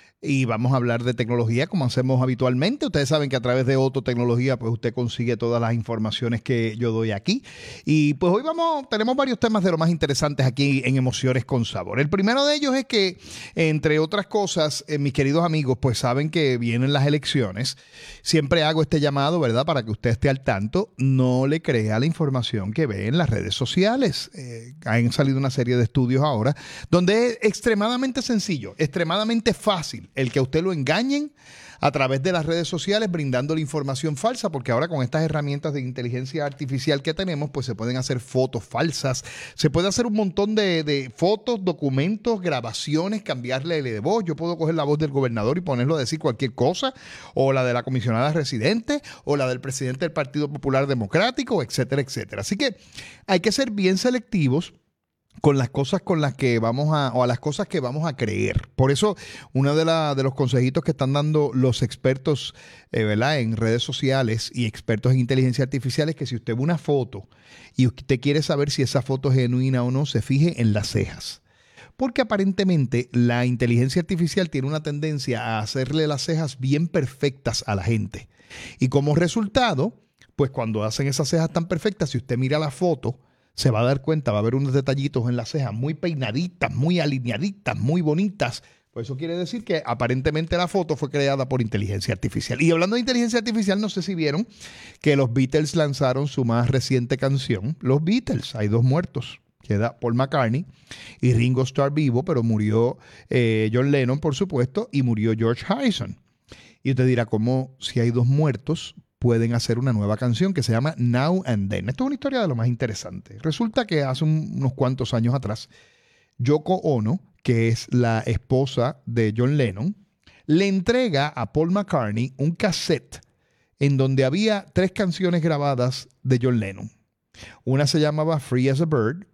[SPEAKER 11] Y vamos a hablar de tecnología como hacemos habitualmente. Ustedes saben que a través de Otto Tecnología pues usted consigue todas las informaciones que yo doy aquí. Y pues hoy vamos, tenemos varios temas de lo más interesantes aquí en Emociones con Sabor. El primero de ellos es que, entre otras cosas, eh, mis queridos amigos, pues saben que vienen las elecciones. Siempre hago este llamado, ¿verdad? Para que usted esté al tanto. No le crea la información que ve en las redes sociales. Eh, han salido una serie de estudios ahora donde es extremadamente sencillo, extremadamente fácil el que a usted lo engañen a través de las redes sociales brindándole información falsa, porque ahora con estas herramientas de inteligencia artificial que tenemos, pues se pueden hacer fotos falsas, se puede hacer un montón de, de fotos, documentos, grabaciones, cambiarle de voz. Yo puedo coger la voz del gobernador y ponerlo a decir cualquier cosa, o la de la comisionada residente, o la del presidente del Partido Popular Democrático, etcétera, etcétera. Así que hay que ser bien selectivos con las cosas con las que vamos a, o a las cosas que vamos a creer. Por eso, uno de, la, de los consejitos que están dando los expertos eh, ¿verdad? en redes sociales y expertos en inteligencia artificial es que si usted ve una foto y usted quiere saber si esa foto es genuina o no, se fije en las cejas. Porque aparentemente la inteligencia artificial tiene una tendencia a hacerle las cejas bien perfectas a la gente. Y como resultado, pues cuando hacen esas cejas tan perfectas, si usted mira la foto, se va a dar cuenta, va a haber unos detallitos en las cejas muy peinaditas, muy alineaditas, muy bonitas. Pues eso quiere decir que aparentemente la foto fue creada por inteligencia artificial. Y hablando de inteligencia artificial, no sé si vieron que los Beatles lanzaron su más reciente canción. Los Beatles, hay dos muertos. Queda Paul McCartney y Ringo Starr vivo, pero murió eh, John Lennon, por supuesto, y murió George Harrison. Y usted dirá, ¿cómo si hay dos muertos pueden hacer una nueva canción que se llama Now and Then? Esto es una historia de lo más interesante. Resulta que hace un, unos cuantos años atrás, Yoko Ono, que es la esposa de John Lennon, le entrega a Paul McCartney un cassette en donde había tres canciones grabadas de John Lennon. Una se llamaba Free as a Bird,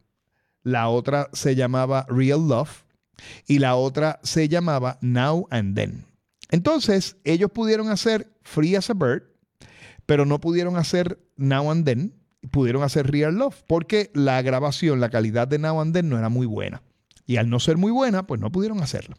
[SPEAKER 11] la otra se llamaba Real Love y la otra se llamaba Now and Then. Entonces, ellos pudieron hacer Free as a Bird, pero no pudieron hacer Now and Then, pudieron hacer Real Love, porque la grabación, la calidad de Now and Then no era muy buena. Y al no ser muy buena, pues no pudieron hacerla.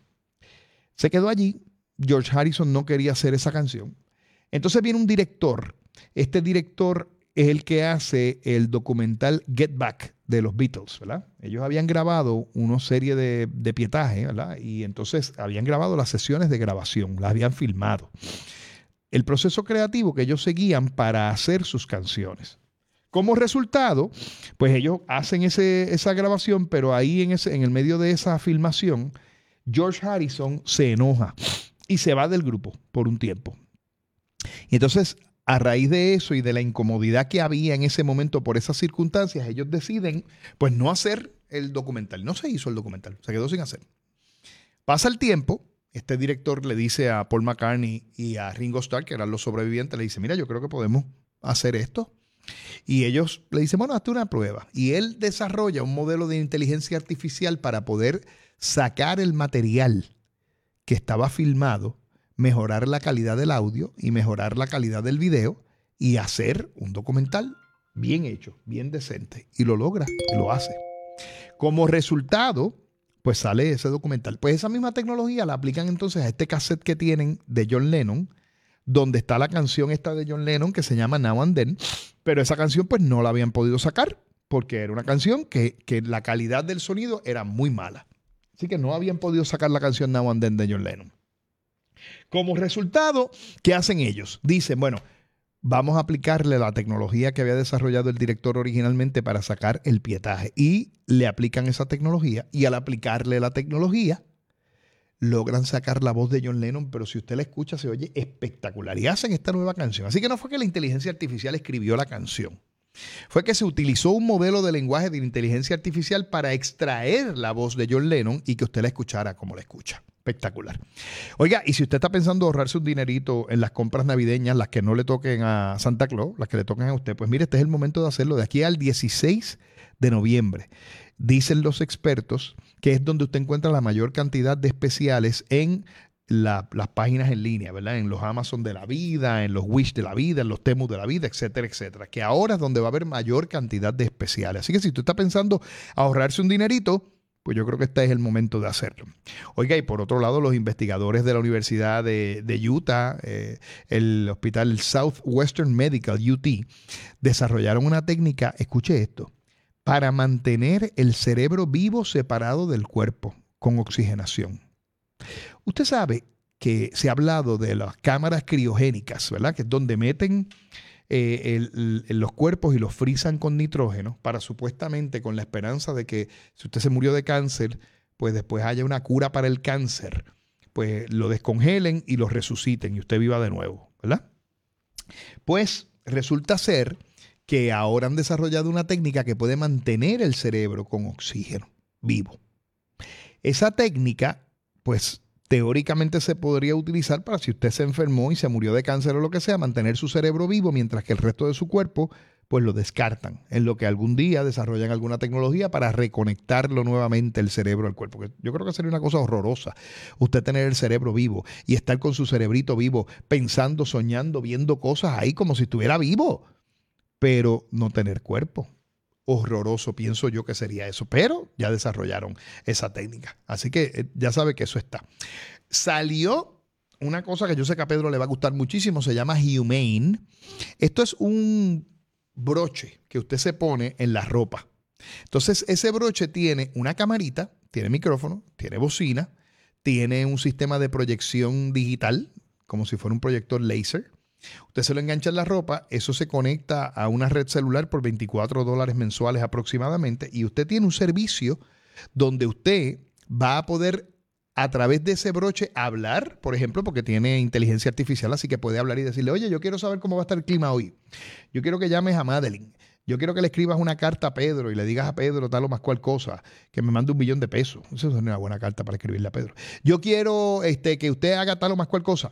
[SPEAKER 11] Se quedó allí. George Harrison no quería hacer esa canción. Entonces viene un director. Este director es el que hace el documental Get Back de los Beatles, ¿verdad? Ellos habían grabado una serie de, de pietaje, ¿verdad? Y entonces habían grabado las sesiones de grabación, las habían filmado. El proceso creativo que ellos seguían para hacer sus canciones. Como resultado, pues ellos hacen ese, esa grabación, pero ahí en, ese, en el medio de esa filmación, George Harrison se enoja y se va del grupo por un tiempo. Y entonces, a raíz de eso y de la incomodidad que había en ese momento por esas circunstancias, ellos deciden pues no hacer el documental. No se hizo el documental, se quedó sin hacer. Pasa el tiempo. Este director le dice a Paul McCartney y a Ringo Starr, que eran los sobrevivientes, le dice, mira, yo creo que podemos hacer esto. Y ellos le dicen, bueno, hazte una prueba. Y él desarrolla un modelo de inteligencia artificial para poder sacar el material que estaba filmado, mejorar la calidad del audio y mejorar la calidad del video y hacer un documental bien hecho, bien decente. Y lo logra, y lo hace. Como resultado, pues sale ese documental. Pues esa misma tecnología la aplican entonces a este cassette que tienen de John Lennon, donde está la canción esta de John Lennon que se llama Now and Then, pero esa canción pues no la habían podido sacar porque era una canción que, que la calidad del sonido era muy mala. Así que no habían podido sacar la canción Now and Then de John Lennon. Como resultado, ¿qué hacen ellos? Dicen, bueno, vamos a aplicarle la tecnología que había desarrollado el director originalmente para sacar el pietaje. Y le aplican esa tecnología. Y al aplicarle la tecnología, logran sacar la voz de John Lennon. Pero si usted la escucha, se oye espectacular. Y hacen esta nueva canción. Así que no fue que la inteligencia artificial escribió la canción. Fue que se utilizó un modelo de lenguaje de inteligencia artificial para extraer la voz de John Lennon y que usted la escuchara como la escucha. Espectacular. Oiga, y si usted está pensando ahorrarse un dinerito en las compras navideñas, las que no le toquen a Santa Claus, las que le toquen a usted, pues mire, este es el momento de hacerlo de aquí al dieciséis de noviembre. Dicen los expertos que es donde usted encuentra la mayor cantidad de especiales en la, las páginas en línea, ¿verdad? En los Amazon de la vida, en los Wish de la vida, en los Temu de la vida, etcétera, etcétera. Que ahora es donde va a haber mayor cantidad de especiales. Así que si usted está pensando ahorrarse un dinerito, pues yo creo que este es el momento de hacerlo. Oiga, y por otro lado, los investigadores de la Universidad de, de Utah, eh, el hospital Southwestern Medical, U T, desarrollaron una técnica, escuche esto, para mantener el cerebro vivo separado del cuerpo con oxigenación. Usted sabe que se ha hablado de las cámaras criogénicas, ¿verdad? Que es donde meten Eh, el, el, los cuerpos y los frizan con nitrógeno para supuestamente con la esperanza de que si usted se murió de cáncer, pues después haya una cura para el cáncer, pues lo descongelen y lo resuciten y usted viva de nuevo, ¿verdad? Pues resulta ser que ahora han desarrollado una técnica que puede mantener el cerebro con oxígeno vivo. Esa técnica, pues teóricamente se podría utilizar para si usted se enfermó y se murió de cáncer o lo que sea, mantener su cerebro vivo mientras que el resto de su cuerpo pues lo descartan, en lo que algún día desarrollan alguna tecnología para reconectarlo nuevamente el cerebro al cuerpo. Yo creo que sería una cosa horrorosa usted tener el cerebro vivo y estar con su cerebrito vivo pensando, soñando, viendo cosas ahí como si estuviera vivo, pero no tener cuerpo. Horroroso, pienso yo que sería eso, pero ya desarrollaron esa técnica. Así que eh, ya sabe que eso está. Salió una cosa que yo sé que a Pedro le va a gustar muchísimo, se llama Humane. Esto es un broche que usted se pone en la ropa. Entonces, ese broche tiene una camarita, tiene micrófono, tiene bocina, tiene un sistema de proyección digital, como si fuera un proyector láser. Usted se lo engancha en la ropa, eso se conecta a una red celular por veinticuatro dólares mensuales aproximadamente y usted tiene un servicio donde usted va a poder a través de ese broche hablar, por ejemplo, porque tiene inteligencia artificial, así que puede hablar y decirle, oye, yo quiero saber cómo va a estar el clima hoy. Yo quiero que llames a Madeline. Yo quiero que le escribas una carta a Pedro y le digas a Pedro tal o más cual cosa, que me mande un millón de pesos. Eso es una buena carta para escribirle a Pedro. Yo quiero este, que usted haga tal o más cual cosa.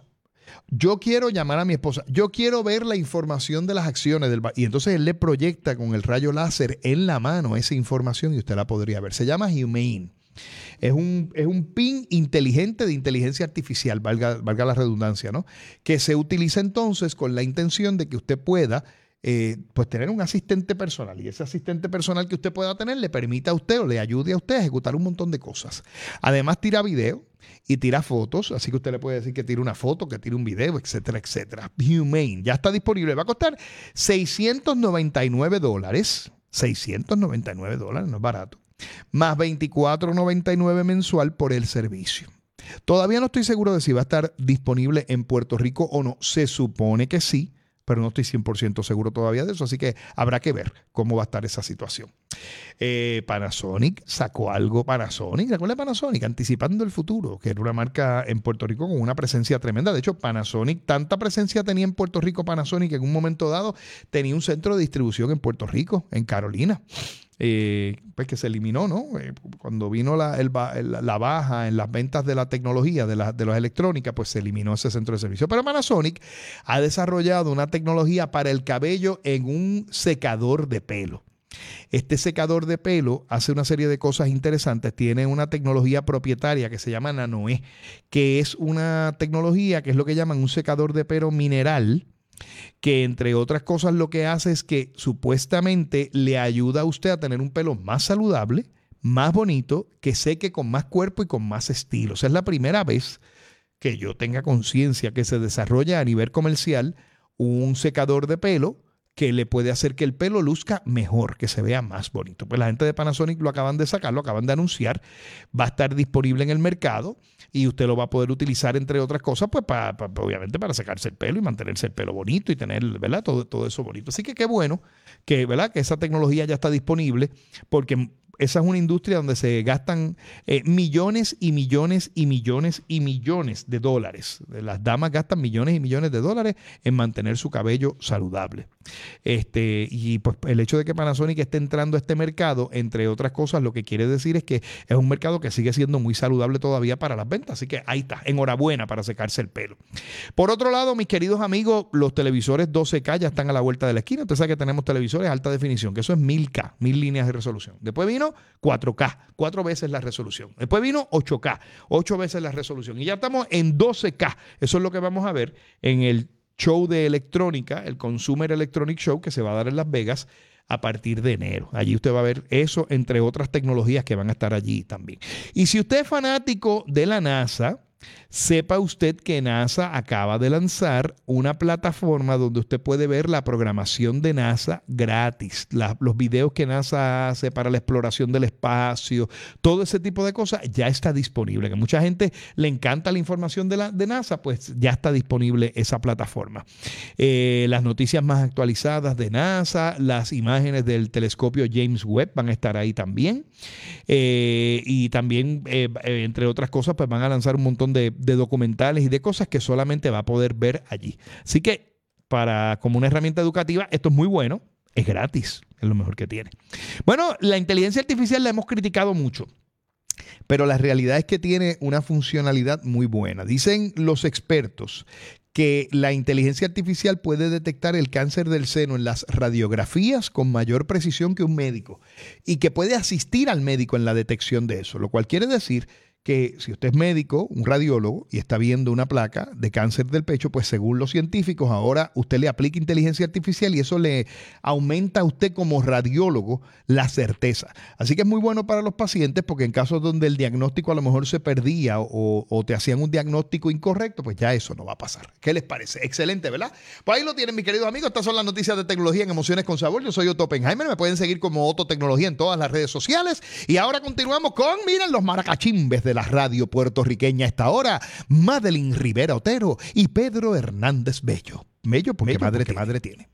[SPEAKER 11] Yo quiero llamar a mi esposa, yo quiero ver la información de las acciones del y entonces él le proyecta con el rayo láser en la mano esa información y usted la podría ver. Se llama Humane. Es un, es un pin inteligente de inteligencia artificial, valga, valga la redundancia, ¿no? Que se utiliza entonces con la intención de que usted pueda eh, pues tener un asistente personal y ese asistente personal que usted pueda tener le permita a usted o le ayude a usted a ejecutar un montón de cosas. Además tira video y tira fotos, así que usted le puede decir que tire una foto, que tire un video, etcétera, etcétera. Humane ya está disponible, va a costar seiscientos noventa y nueve dólares, seiscientos noventa y nueve dólares, no es barato, más veinticuatro noventa y nueve mensual por el servicio. Todavía no estoy seguro de si va a estar disponible en Puerto Rico o no, se supone que sí, pero no estoy cien por ciento seguro todavía de eso, así que habrá que ver cómo va a estar esa situación. Eh, Panasonic sacó algo, Panasonic, ¿se acuerda de Panasonic? Anticipando el futuro, que era una marca en Puerto Rico con una presencia tremenda. De hecho, Panasonic, tanta presencia tenía en Puerto Rico Panasonic que en un momento dado tenía un centro de distribución en Puerto Rico, en Carolina. Eh, pues que se eliminó, ¿no? Eh, cuando vino la, el, la baja en las ventas de la tecnología, de, la, de las electrónicas, pues se eliminó ese centro de servicio. Pero Panasonic ha desarrollado una tecnología para el cabello en un secador de pelo. Este secador de pelo hace una serie de cosas interesantes. Tiene una tecnología propietaria que se llama Nanoe, que es una tecnología que es lo que llaman un secador de pelo mineral, que entre otras cosas lo que hace es que supuestamente le ayuda a usted a tener un pelo más saludable, más bonito, que seque con más cuerpo y con más estilo. O sea, es la primera vez que yo tenga conciencia que se desarrolla a nivel comercial un secador de pelo que le puede hacer que el pelo luzca mejor, que se vea más bonito. Pues la gente de Panasonic lo acaban de sacar, lo acaban de anunciar, va a estar disponible en el mercado y usted lo va a poder utilizar, entre otras cosas, pues para, para, obviamente para secarse el pelo y mantenerse el pelo bonito y tener, ¿verdad? Todo, todo eso bonito. Así que qué bueno que, ¿verdad? Que esa tecnología ya está disponible, porque esa es una industria donde se gastan eh, millones y millones y millones y millones de dólares. Las damas gastan millones y millones de dólares en mantener su cabello saludable. Este, y pues el hecho de que Panasonic esté entrando a este mercado, entre otras cosas, lo que quiere decir es que es un mercado que sigue siendo muy saludable todavía para las ventas. Así que ahí está, enhorabuena para secarse el pelo. Por otro lado, mis queridos amigos, los televisores doce K ya están a la vuelta de la esquina. Usted sabe que tenemos televisores alta definición, que eso es mil K, mil líneas de resolución. Después vino cuatro K, cuatro veces la resolución. Después vino ocho K, ocho veces la resolución. Y ya estamos en doce K. Eso es lo que vamos a ver en el show de electrónica, el Consumer Electronic Show, que se va a dar en Las Vegas a partir de enero. Allí usted va a ver eso, entre otras tecnologías que van a estar allí también. Y si usted es fanático de la NASA, sepa usted que NASA acaba de lanzar una plataforma donde usted puede ver la programación de NASA gratis, la, los videos que NASA hace para la exploración del espacio, todo ese tipo de cosas ya está disponible. Que mucha gente le encanta la información de, la, de NASA, pues ya está disponible esa plataforma. Eh, las noticias más actualizadas de NASA, las imágenes del telescopio James Webb van a estar ahí también. Eh, y también, eh, entre otras cosas, pues van a lanzar un montón de, de documentales y de cosas que solamente va a poder ver allí. Así que, para como una herramienta educativa, esto es muy bueno, es gratis, es lo mejor que tiene. Bueno, la inteligencia artificial la hemos criticado mucho, pero la realidad es que tiene una funcionalidad muy buena. Dicen los expertos que la inteligencia artificial puede detectar el cáncer del seno en las radiografías con mayor precisión que un médico y que puede asistir al médico en la detección de eso, lo cual quiere decir que si usted es médico, un radiólogo, y está viendo una placa de cáncer del pecho, pues según los científicos, ahora usted le aplica inteligencia artificial y eso le aumenta a usted como radiólogo la certeza. Así que es muy bueno para los pacientes porque en casos donde el diagnóstico a lo mejor se perdía o, o te hacían un diagnóstico incorrecto, pues ya eso no va a pasar. ¿Qué les parece? Excelente, ¿verdad? Pues ahí lo tienen, mis queridos amigos. Estas son las noticias de tecnología en Emociones con Sabor. Yo soy Otto Oppenheimer. Me pueden seguir como Otto Tecnología en todas las redes sociales. Y ahora continuamos con, miren, los maracachimbes de la radio puertorriqueña a esta hora, Madeline Rivera Otero y Pedro Hernández Bello. Bello porque, Bello madre, porque tiene. madre tiene.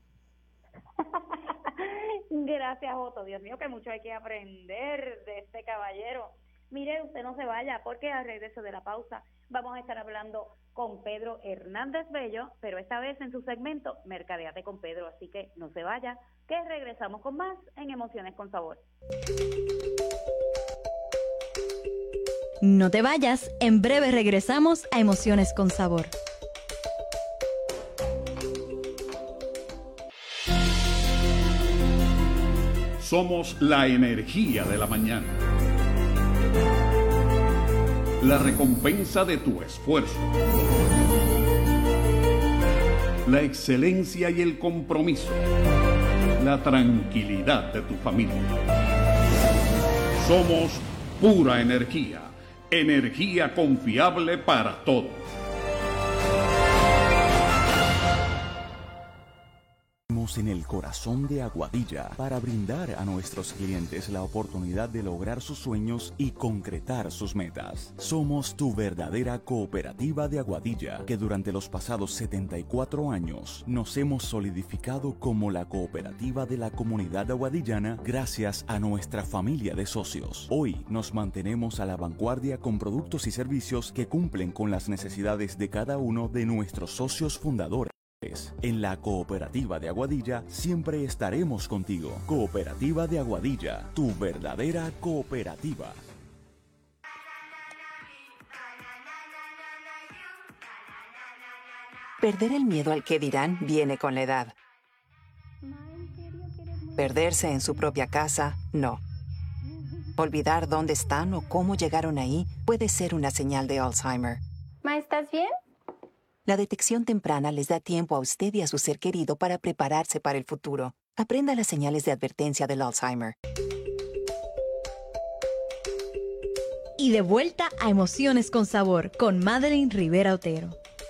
[SPEAKER 5] Gracias, Otto. Dios mío, que mucho hay que aprender de este caballero. Mire, usted no se vaya, porque al regreso de la pausa vamos a estar hablando con Pedro Hernández Bello, pero esta vez en su segmento Mercadeate con Pedro. Así que no se vaya, que regresamos con más en Emociones con Sabor.
[SPEAKER 2] No te vayas, en breve regresamos a Emociones con Sabor.
[SPEAKER 6] Somos la energía de la mañana. La recompensa de tu esfuerzo. La excelencia y el compromiso. La tranquilidad de tu familia. Somos pura energía. Energía confiable para todos.
[SPEAKER 12] En el corazón de Aguadilla para brindar a nuestros clientes la oportunidad de lograr sus sueños y concretar sus metas. Somos tu verdadera cooperativa de Aguadilla, que durante los pasados setenta y cuatro años nos hemos solidificado como la cooperativa de la comunidad aguadillana gracias a nuestra familia de socios. Hoy nos mantenemos a la vanguardia con productos y servicios que cumplen con las necesidades de cada uno de nuestros socios fundadores. En la Cooperativa de Aguadilla siempre estaremos contigo. Cooperativa de Aguadilla, tu verdadera cooperativa.
[SPEAKER 8] Perder el miedo al que dirán viene con la edad. Perderse en su propia casa, no. Olvidar dónde están o cómo llegaron ahí puede ser una señal de Alzheimer.
[SPEAKER 10] Ma, ¿estás bien?
[SPEAKER 8] La detección temprana les da tiempo a usted y a su ser querido para prepararse para el futuro. Aprenda las señales de advertencia del Alzheimer.
[SPEAKER 2] Y de vuelta a Emociones con Sabor con Madeline Rivera Otero.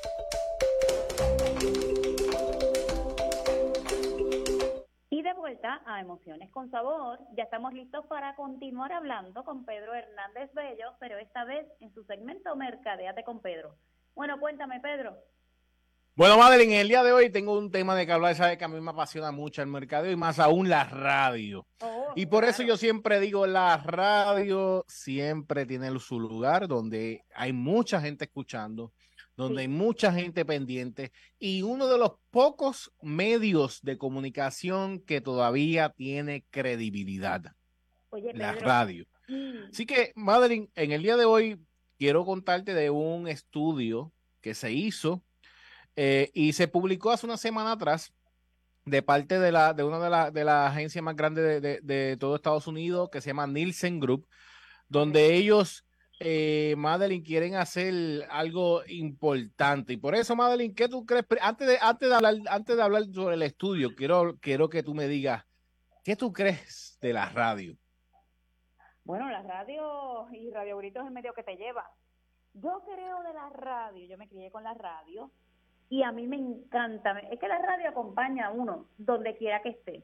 [SPEAKER 5] Y de vuelta a Emociones con Sabor, ya estamos listos para continuar hablando con Pedro Hernández Bello, pero esta vez en su segmento Mercadeate con Pedro. Bueno, cuéntame, Pedro.
[SPEAKER 4] Bueno, Madeline, en el día de hoy tengo un tema de que hablar, sabe que a mí me apasiona mucho el mercadeo y más aún la radio. Oh, y por claro. Eso yo siempre digo, la radio siempre tiene su lugar donde hay mucha gente escuchando, donde sí. hay mucha gente pendiente y uno de los pocos medios de comunicación que todavía tiene credibilidad. Oye, la Pedro. Radio. Mm. Así que, Madeline, en el día de hoy quiero contarte de un estudio que se hizo Eh, y se publicó hace una semana atrás de parte de la de una de las de las agencias más grandes de, de, de todo Estados Unidos, que se llama Nielsen Group, donde ellos, eh, Madeline, quieren hacer algo importante. Y por eso, Madeline, ¿qué tú crees? Antes de, antes de hablar, antes de hablar sobre el estudio, quiero, quiero que tú me digas, ¿qué tú crees de la radio?
[SPEAKER 5] Bueno, la radio y Radio Grito es el medio que te lleva. Yo creo de la radio, yo me crié con la radio, y a mí me encanta, es que la radio acompaña a uno donde quiera que esté.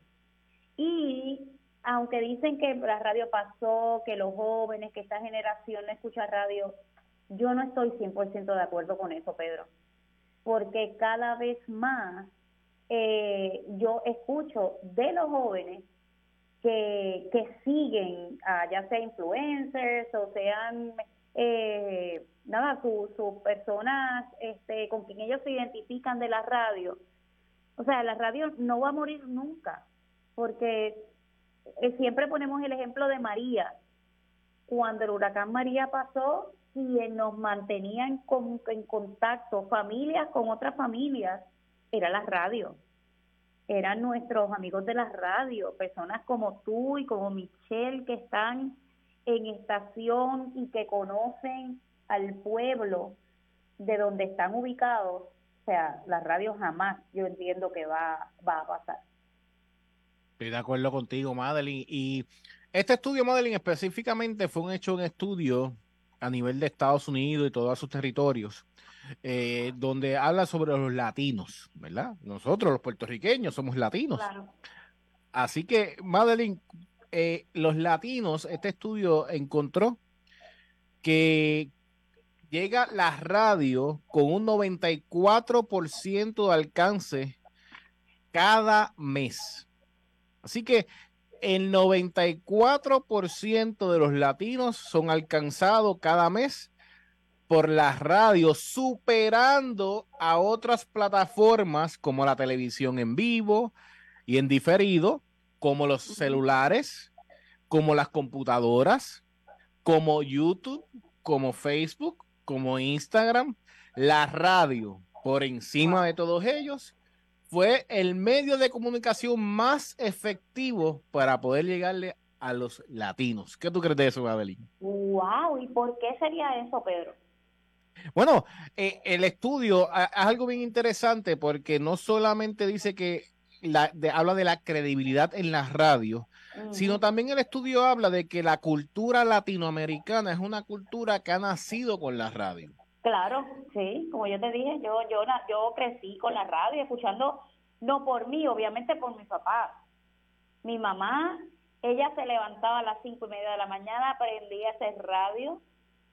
[SPEAKER 5] Y aunque dicen que la radio pasó, que los jóvenes, que esta generación no escucha radio, yo no estoy cien por ciento de acuerdo con eso, Pedro. Porque cada vez más eh, yo escucho de los jóvenes que, que siguen, a, ya sea influencers o sean... Eh, nada, sus su personas este, con quien ellos se identifican de la radio. O sea, la radio no va a morir nunca, porque eh, siempre ponemos el ejemplo de María. Cuando el huracán María pasó, quien nos mantenía en, con, en contacto, familias con otras familias, era la radio. Eran nuestros amigos de la radio, personas como tú y como Michelle, que están en estación y que conocen al pueblo de donde están ubicados. O sea, la radio jamás yo entiendo que va, va a pasar.
[SPEAKER 4] Estoy de acuerdo contigo, Madeline. Y este estudio, Madeline, específicamente fue un hecho un estudio a nivel de Estados Unidos y todos sus territorios, eh, donde habla sobre los latinos, ¿verdad? Nosotros, los puertorriqueños, somos latinos. Claro. Así que, Madeline, Eh, los latinos, este estudio encontró que llega la radio con un noventa y cuatro por ciento de alcance cada mes. Así que el noventa y cuatro por ciento de los latinos son alcanzados cada mes por la radio, superando a otras plataformas como la televisión en vivo y en diferido, como los celulares, como las computadoras, como YouTube, como Facebook, como Instagram. La radio, por encima de todos ellos, fue el medio de comunicación más efectivo para poder llegarle a los latinos. ¿Qué tú crees de eso, Madeline?
[SPEAKER 5] Wow, ¿y por qué sería eso, Pedro?
[SPEAKER 4] Bueno, eh, el estudio es algo bien interesante porque no solamente dice que La, de, habla de la credibilidad en la radio, uh-huh. sino también el estudio habla de que la cultura latinoamericana es una cultura que ha nacido con la radio.
[SPEAKER 5] Claro, sí, como yo te dije, yo yo yo crecí con la radio, escuchando, no por mí, obviamente por mi papá. Mi mamá, ella se levantaba a las cinco y media de la mañana, prendía ese radio,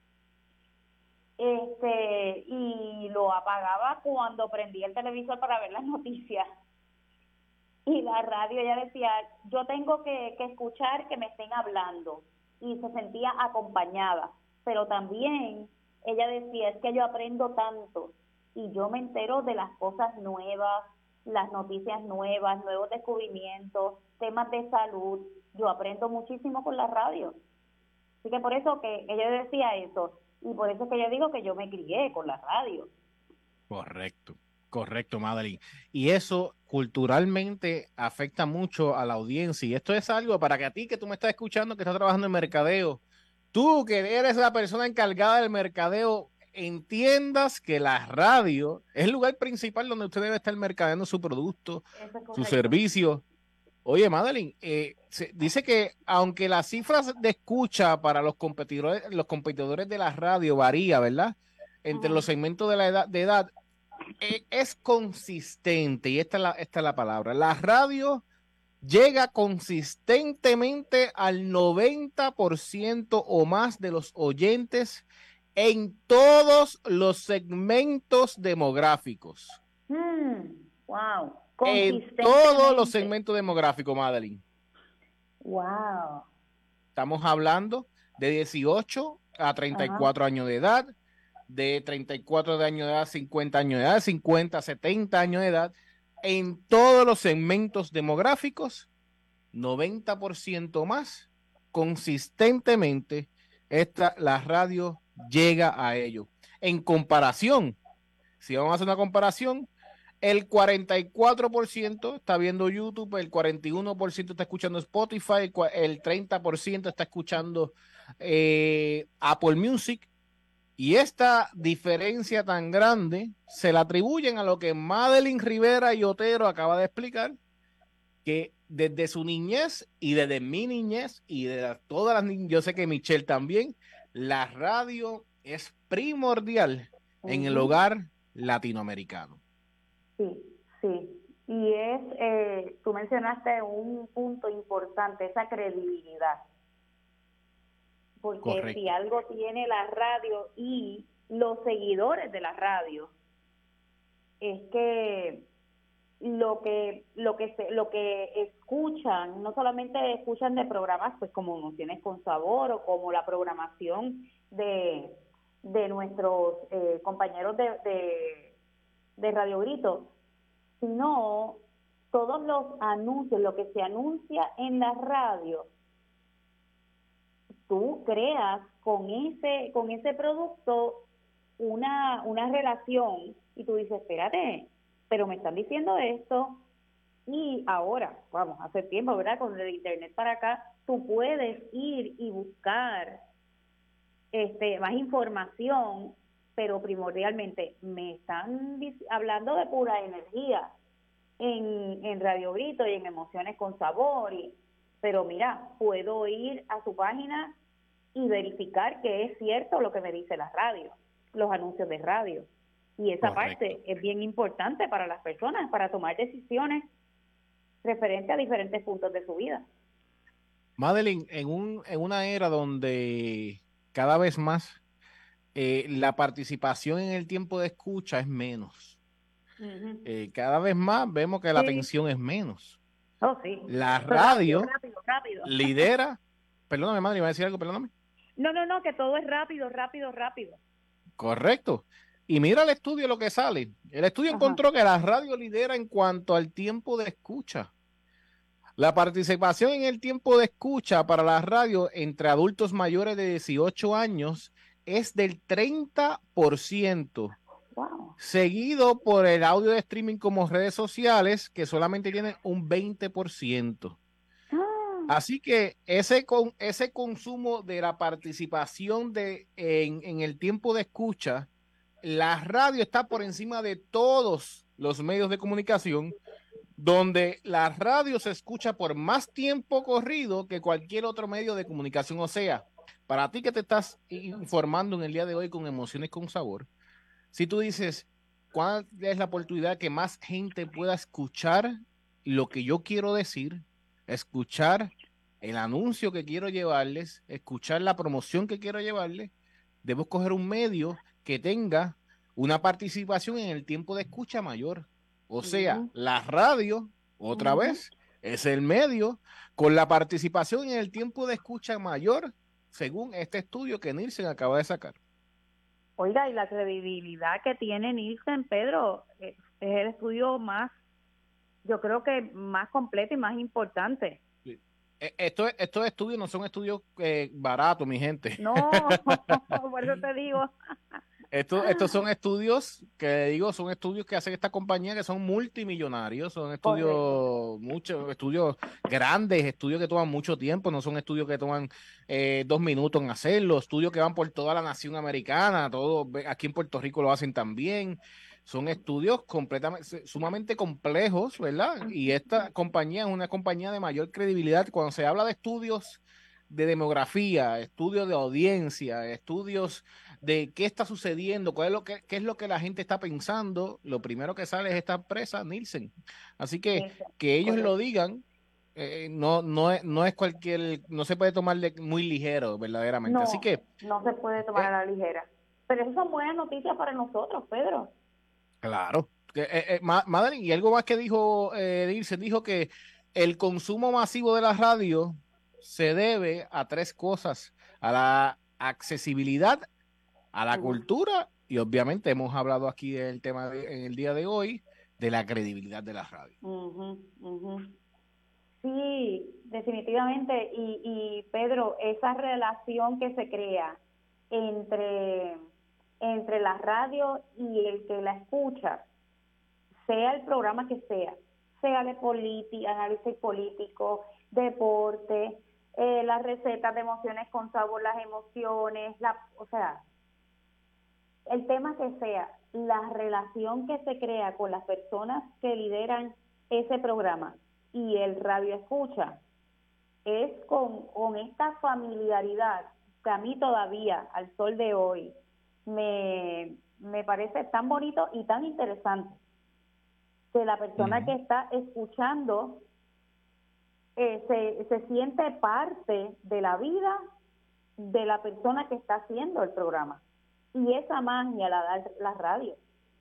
[SPEAKER 5] este, y lo apagaba cuando prendía el televisor para ver las noticias. Y la radio, ella decía, yo tengo que, que escuchar que me estén hablando. Y se sentía acompañada. Pero también ella decía, es que yo aprendo tanto. Y yo me entero de las cosas nuevas, las noticias nuevas, nuevos descubrimientos, temas de salud. Yo aprendo muchísimo con la radio. Así que por eso que ella decía eso. Y por eso es que yo digo que yo me crié con la radio.
[SPEAKER 4] Correcto. Correcto, Madeline. Y eso culturalmente afecta mucho a la audiencia. Y esto es algo para que a ti que tú me estás escuchando, que estás trabajando en mercadeo, tú que eres la persona encargada del mercadeo, entiendas que la radio es el lugar principal donde usted debe estar mercadeando su producto, su servicio. Oye, Madeline, eh, se dice que aunque las cifras de escucha para los competidores, los competidores de la radio varía, ¿verdad? Entre los segmentos de la edad, de edad, eh, es consistente, y esta es la, esta es la palabra. La radio llega consistentemente al noventa por ciento o más de los oyentes en todos los segmentos demográficos.
[SPEAKER 5] Mm, wow.
[SPEAKER 4] En todos los segmentos demográficos, Madeline.
[SPEAKER 5] Wow.
[SPEAKER 4] Estamos hablando de dieciocho a treinta y cuatro Ajá. años de edad, de treinta y cuatro de años de edad a cincuenta años de edad, cincuenta a setenta años de edad. En todos los segmentos demográficos, noventa por ciento más, consistentemente, esta, la radio llega a ello. En comparación, si vamos a hacer una comparación, el cuarenta y cuatro por ciento está viendo YouTube, el cuarenta y uno por ciento está escuchando Spotify, el treinta por ciento está escuchando eh, Apple Music, y esta diferencia tan grande se la atribuyen a lo que Madeline Rivera y Otero acaba de explicar, que desde su niñez y desde mi niñez y de todas las niñas, yo sé que Michelle también, la radio es primordial uh-huh. en el hogar latinoamericano.
[SPEAKER 5] Sí, sí. Y es, eh, tú mencionaste un punto importante, esa credibilidad. Porque Correcto. Si algo tiene la radio y los seguidores de la radio, es que lo que lo que se, lo que escuchan, no solamente escuchan de programas pues como Emociones con Sabor o como la programación de, de nuestros eh, compañeros de, de de Radio Grito, sino todos los anuncios, lo que se anuncia en la radio, tú creas con ese con ese producto una una relación y tú dices, espérate, pero me están diciendo esto, y ahora, vamos, hace tiempo, ¿verdad? Con el internet para acá, tú puedes ir y buscar este más información, pero primordialmente me están hablando de pura energía en, en Radio Grito y en Emociones con Sabor, y, pero mira, puedo ir a su página y verificar que es cierto lo que me dice la radio, los anuncios de radio, y esa Correcto. Parte es bien importante para las personas, para tomar decisiones referente a diferentes puntos de su vida.
[SPEAKER 4] Madeline, en, un, en una era donde cada vez más Eh, la participación en el tiempo de escucha es menos. Uh-huh. Eh, cada vez más vemos que la sí. atención es menos.
[SPEAKER 5] Oh, sí.
[SPEAKER 4] La radio
[SPEAKER 5] rápido, rápido, rápido.
[SPEAKER 4] lidera. Perdóname, madre, ¿iba a decir algo? Perdóname.
[SPEAKER 5] No, no, no, que todo es rápido, rápido, rápido.
[SPEAKER 4] Correcto. Y mira el estudio lo que sale. El estudio Ajá. encontró que la radio lidera en cuanto al tiempo de escucha. La participación en el tiempo de escucha para la radio entre adultos mayores de dieciocho años es del treinta por ciento, wow. seguido por el audio de streaming como redes sociales, que solamente tienen un veinte por ciento. Ah. Así que ese, con, ese consumo de la participación de, en, en el tiempo de escucha, la radio está por encima de todos los medios de comunicación, donde la radio se escucha por más tiempo corrido que cualquier otro medio de comunicación. O sea, para ti que te estás informando en el día de hoy con Emociones con Sabor, si tú dices, ¿cuál es la oportunidad que más gente pueda escuchar lo que yo quiero decir, escuchar el anuncio que quiero llevarles, escuchar la promoción que quiero llevarles? Debo escoger un medio que tenga una participación en el tiempo de escucha mayor. O sea, uh-huh. la radio, otra uh-huh. vez, es el medio con la participación en el tiempo de escucha mayor, según este estudio que Nielsen acaba de sacar.
[SPEAKER 5] Oiga, y la credibilidad que tiene Nielsen, Pedro, es, es el estudio más, yo creo que más completo y más importante.
[SPEAKER 4] Sí. Esto, estos estudios no son estudios eh, baratos, mi gente.
[SPEAKER 5] No, por eso te digo.
[SPEAKER 4] Estos, estos son estudios que digo, son estudios que hace esta compañía que son multimillonarios, son estudios, muchos estudios grandes, estudios que toman mucho tiempo, no son estudios que toman eh, dos minutos en hacerlo, estudios que van por toda la nación americana, todo, aquí en Puerto Rico lo hacen también. Son estudios completamente, sumamente complejos, ¿verdad? Y esta compañía es una compañía de mayor credibilidad. Cuando se habla de estudios de demografía, estudios de audiencia, estudios de qué está sucediendo, cuál es lo que, qué es lo que la gente está pensando, lo primero que sale es esta empresa, Nielsen. Así que que ellos lo digan, eh, no, no, es, no es cualquier, no se puede tomar de, muy ligero, verdaderamente.
[SPEAKER 5] No,
[SPEAKER 4] Así que
[SPEAKER 5] no se puede tomar
[SPEAKER 4] eh,
[SPEAKER 5] a la ligera. Pero esas son buenas noticias para nosotros, Pedro.
[SPEAKER 4] Claro. Eh, eh, Madeline, y algo más que dijo eh, Nielsen, dijo que el consumo masivo de la radio se debe a tres cosas: a la accesibilidad, a la uh-huh. cultura, y obviamente hemos hablado aquí del tema de, en el día de hoy, de la credibilidad de la radio.
[SPEAKER 5] Uh-huh, uh-huh. Sí, definitivamente. Y, y Pedro, esa relación que se crea entre... entre la radio y el que la escucha, sea el programa que sea, sea de política, análisis político, deporte, eh, las recetas de emociones con sabor, las emociones, la, o sea, el tema que sea, la relación que se crea con las personas que lideran ese programa y el radio escucha, es con, con esta familiaridad que a mí todavía, al sol de hoy, Me, me parece tan bonito y tan interesante que la persona uh-huh. que está escuchando eh, se, se siente parte de la vida de la persona que está haciendo el programa, y esa magia la da la radio.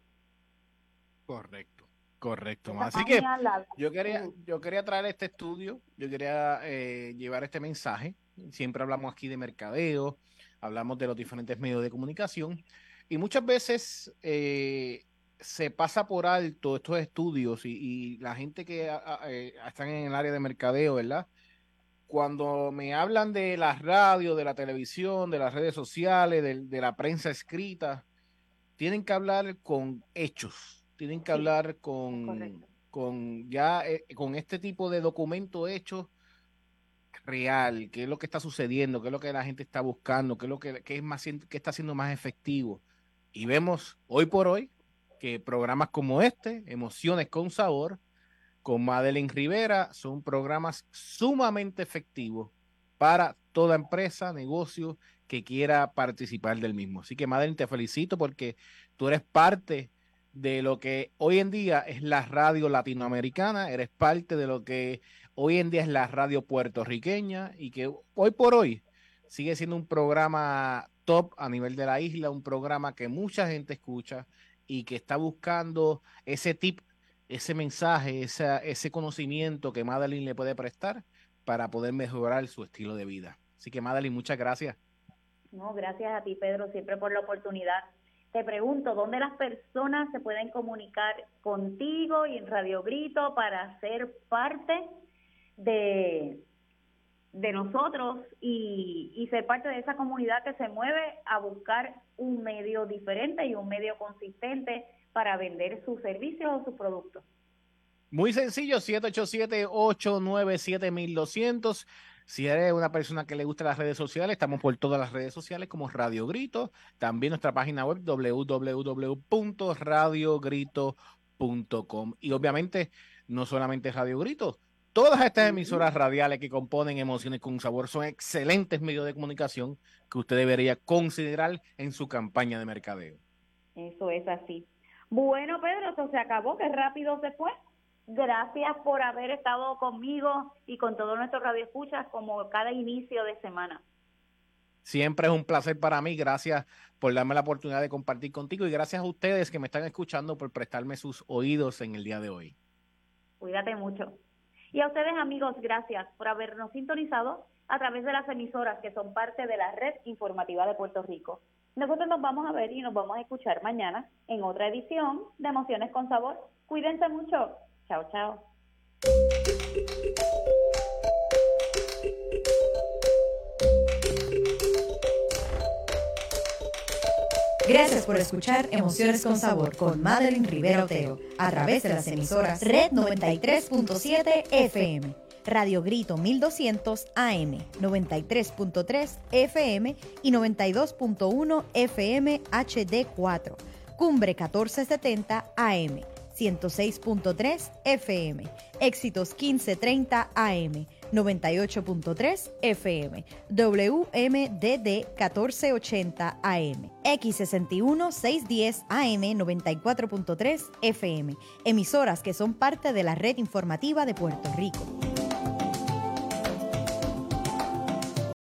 [SPEAKER 4] Correcto, correcto. Esa Así que la... yo quería yo quería traer este estudio, yo quería eh, llevar este mensaje. Siempre hablamos aquí de mercadeo, hablamos de los diferentes medios de comunicación, y muchas veces eh, se pasa por alto estos estudios y, y la gente que a, a, eh, están en el área de mercadeo, ¿verdad? Cuando me hablan de la radio, de la televisión, de las redes sociales, de, de la prensa escrita, tienen que hablar con hechos, tienen que sí, hablar con, con ya eh, con este tipo de documento hecho real, qué es lo que está sucediendo, qué es lo que la gente está buscando, qué es lo que, qué es más, qué está siendo más efectivo. Y vemos hoy por hoy que programas como este, Emociones con Sabor, con Madeline Rivera, son programas sumamente efectivos para toda empresa, negocio que quiera participar del mismo. Así que, Madeline, te felicito porque tú eres parte de lo que hoy en día es la radio latinoamericana, eres parte de lo que hoy en día es la radio puertorriqueña, y que hoy por hoy sigue siendo un programa top a nivel de la isla, un programa que mucha gente escucha y que está buscando ese tip, ese mensaje, esa, ese conocimiento que Madeline le puede prestar para poder mejorar su estilo de vida. Así que, Madeline, muchas gracias.
[SPEAKER 5] No, gracias a ti, Pedro, siempre por la oportunidad. Te pregunto, ¿dónde las personas se pueden comunicar contigo y en Radio Grito para ser parte de, de nosotros y, y ser parte de esa comunidad que se mueve a buscar un medio diferente y un medio consistente para vender sus servicios o sus productos?
[SPEAKER 4] Muy sencillo, siete ocho siete, ocho nueve siete, dos cero cero. Si eres una persona que le gusta las redes sociales, estamos por todas las redes sociales como Radio Grito. También nuestra página web doble u doble u doble u punto radio grito punto com. Y obviamente, no solamente Radio Grito, todas estas emisoras radiales que componen Emociones con Sabor son excelentes medios de comunicación que usted debería considerar en su campaña de mercadeo.
[SPEAKER 5] Eso es así. Bueno, Pedro, esto se acabó, qué rápido se fue. Gracias por haber estado conmigo y con todos nuestros radioescuchas como cada inicio de semana.
[SPEAKER 4] Siempre es un placer para mí. Gracias por darme la oportunidad de compartir contigo y gracias a ustedes que me están escuchando por prestarme sus oídos en el día de hoy.
[SPEAKER 5] Cuídate mucho. Y a ustedes, amigos, gracias por habernos sintonizado a través de las emisoras que son parte de la red informativa de Puerto Rico. Nosotros nos vamos a ver y nos vamos a escuchar mañana en otra edición de Emociones con Sabor. Cuídense mucho. Chao, chao.
[SPEAKER 2] Gracias por escuchar Emociones con Sabor con Madeline Rivera Otero a través de las emisoras Red noventa y tres punto siete F M, Radio Grito mil doscientos A M, noventa y tres punto tres F M y noventa y dos punto uno F M H D cuatro, Cumbre catorce setenta A M, ciento seis punto tres F M, Éxitos quince treinta A M, noventa y ocho punto tres F M, W M D D catorce ochenta A M, X sesenta y uno seiscientos diez A M, noventa y cuatro punto tres F M, emisoras que son parte de la red informativa de Puerto Rico.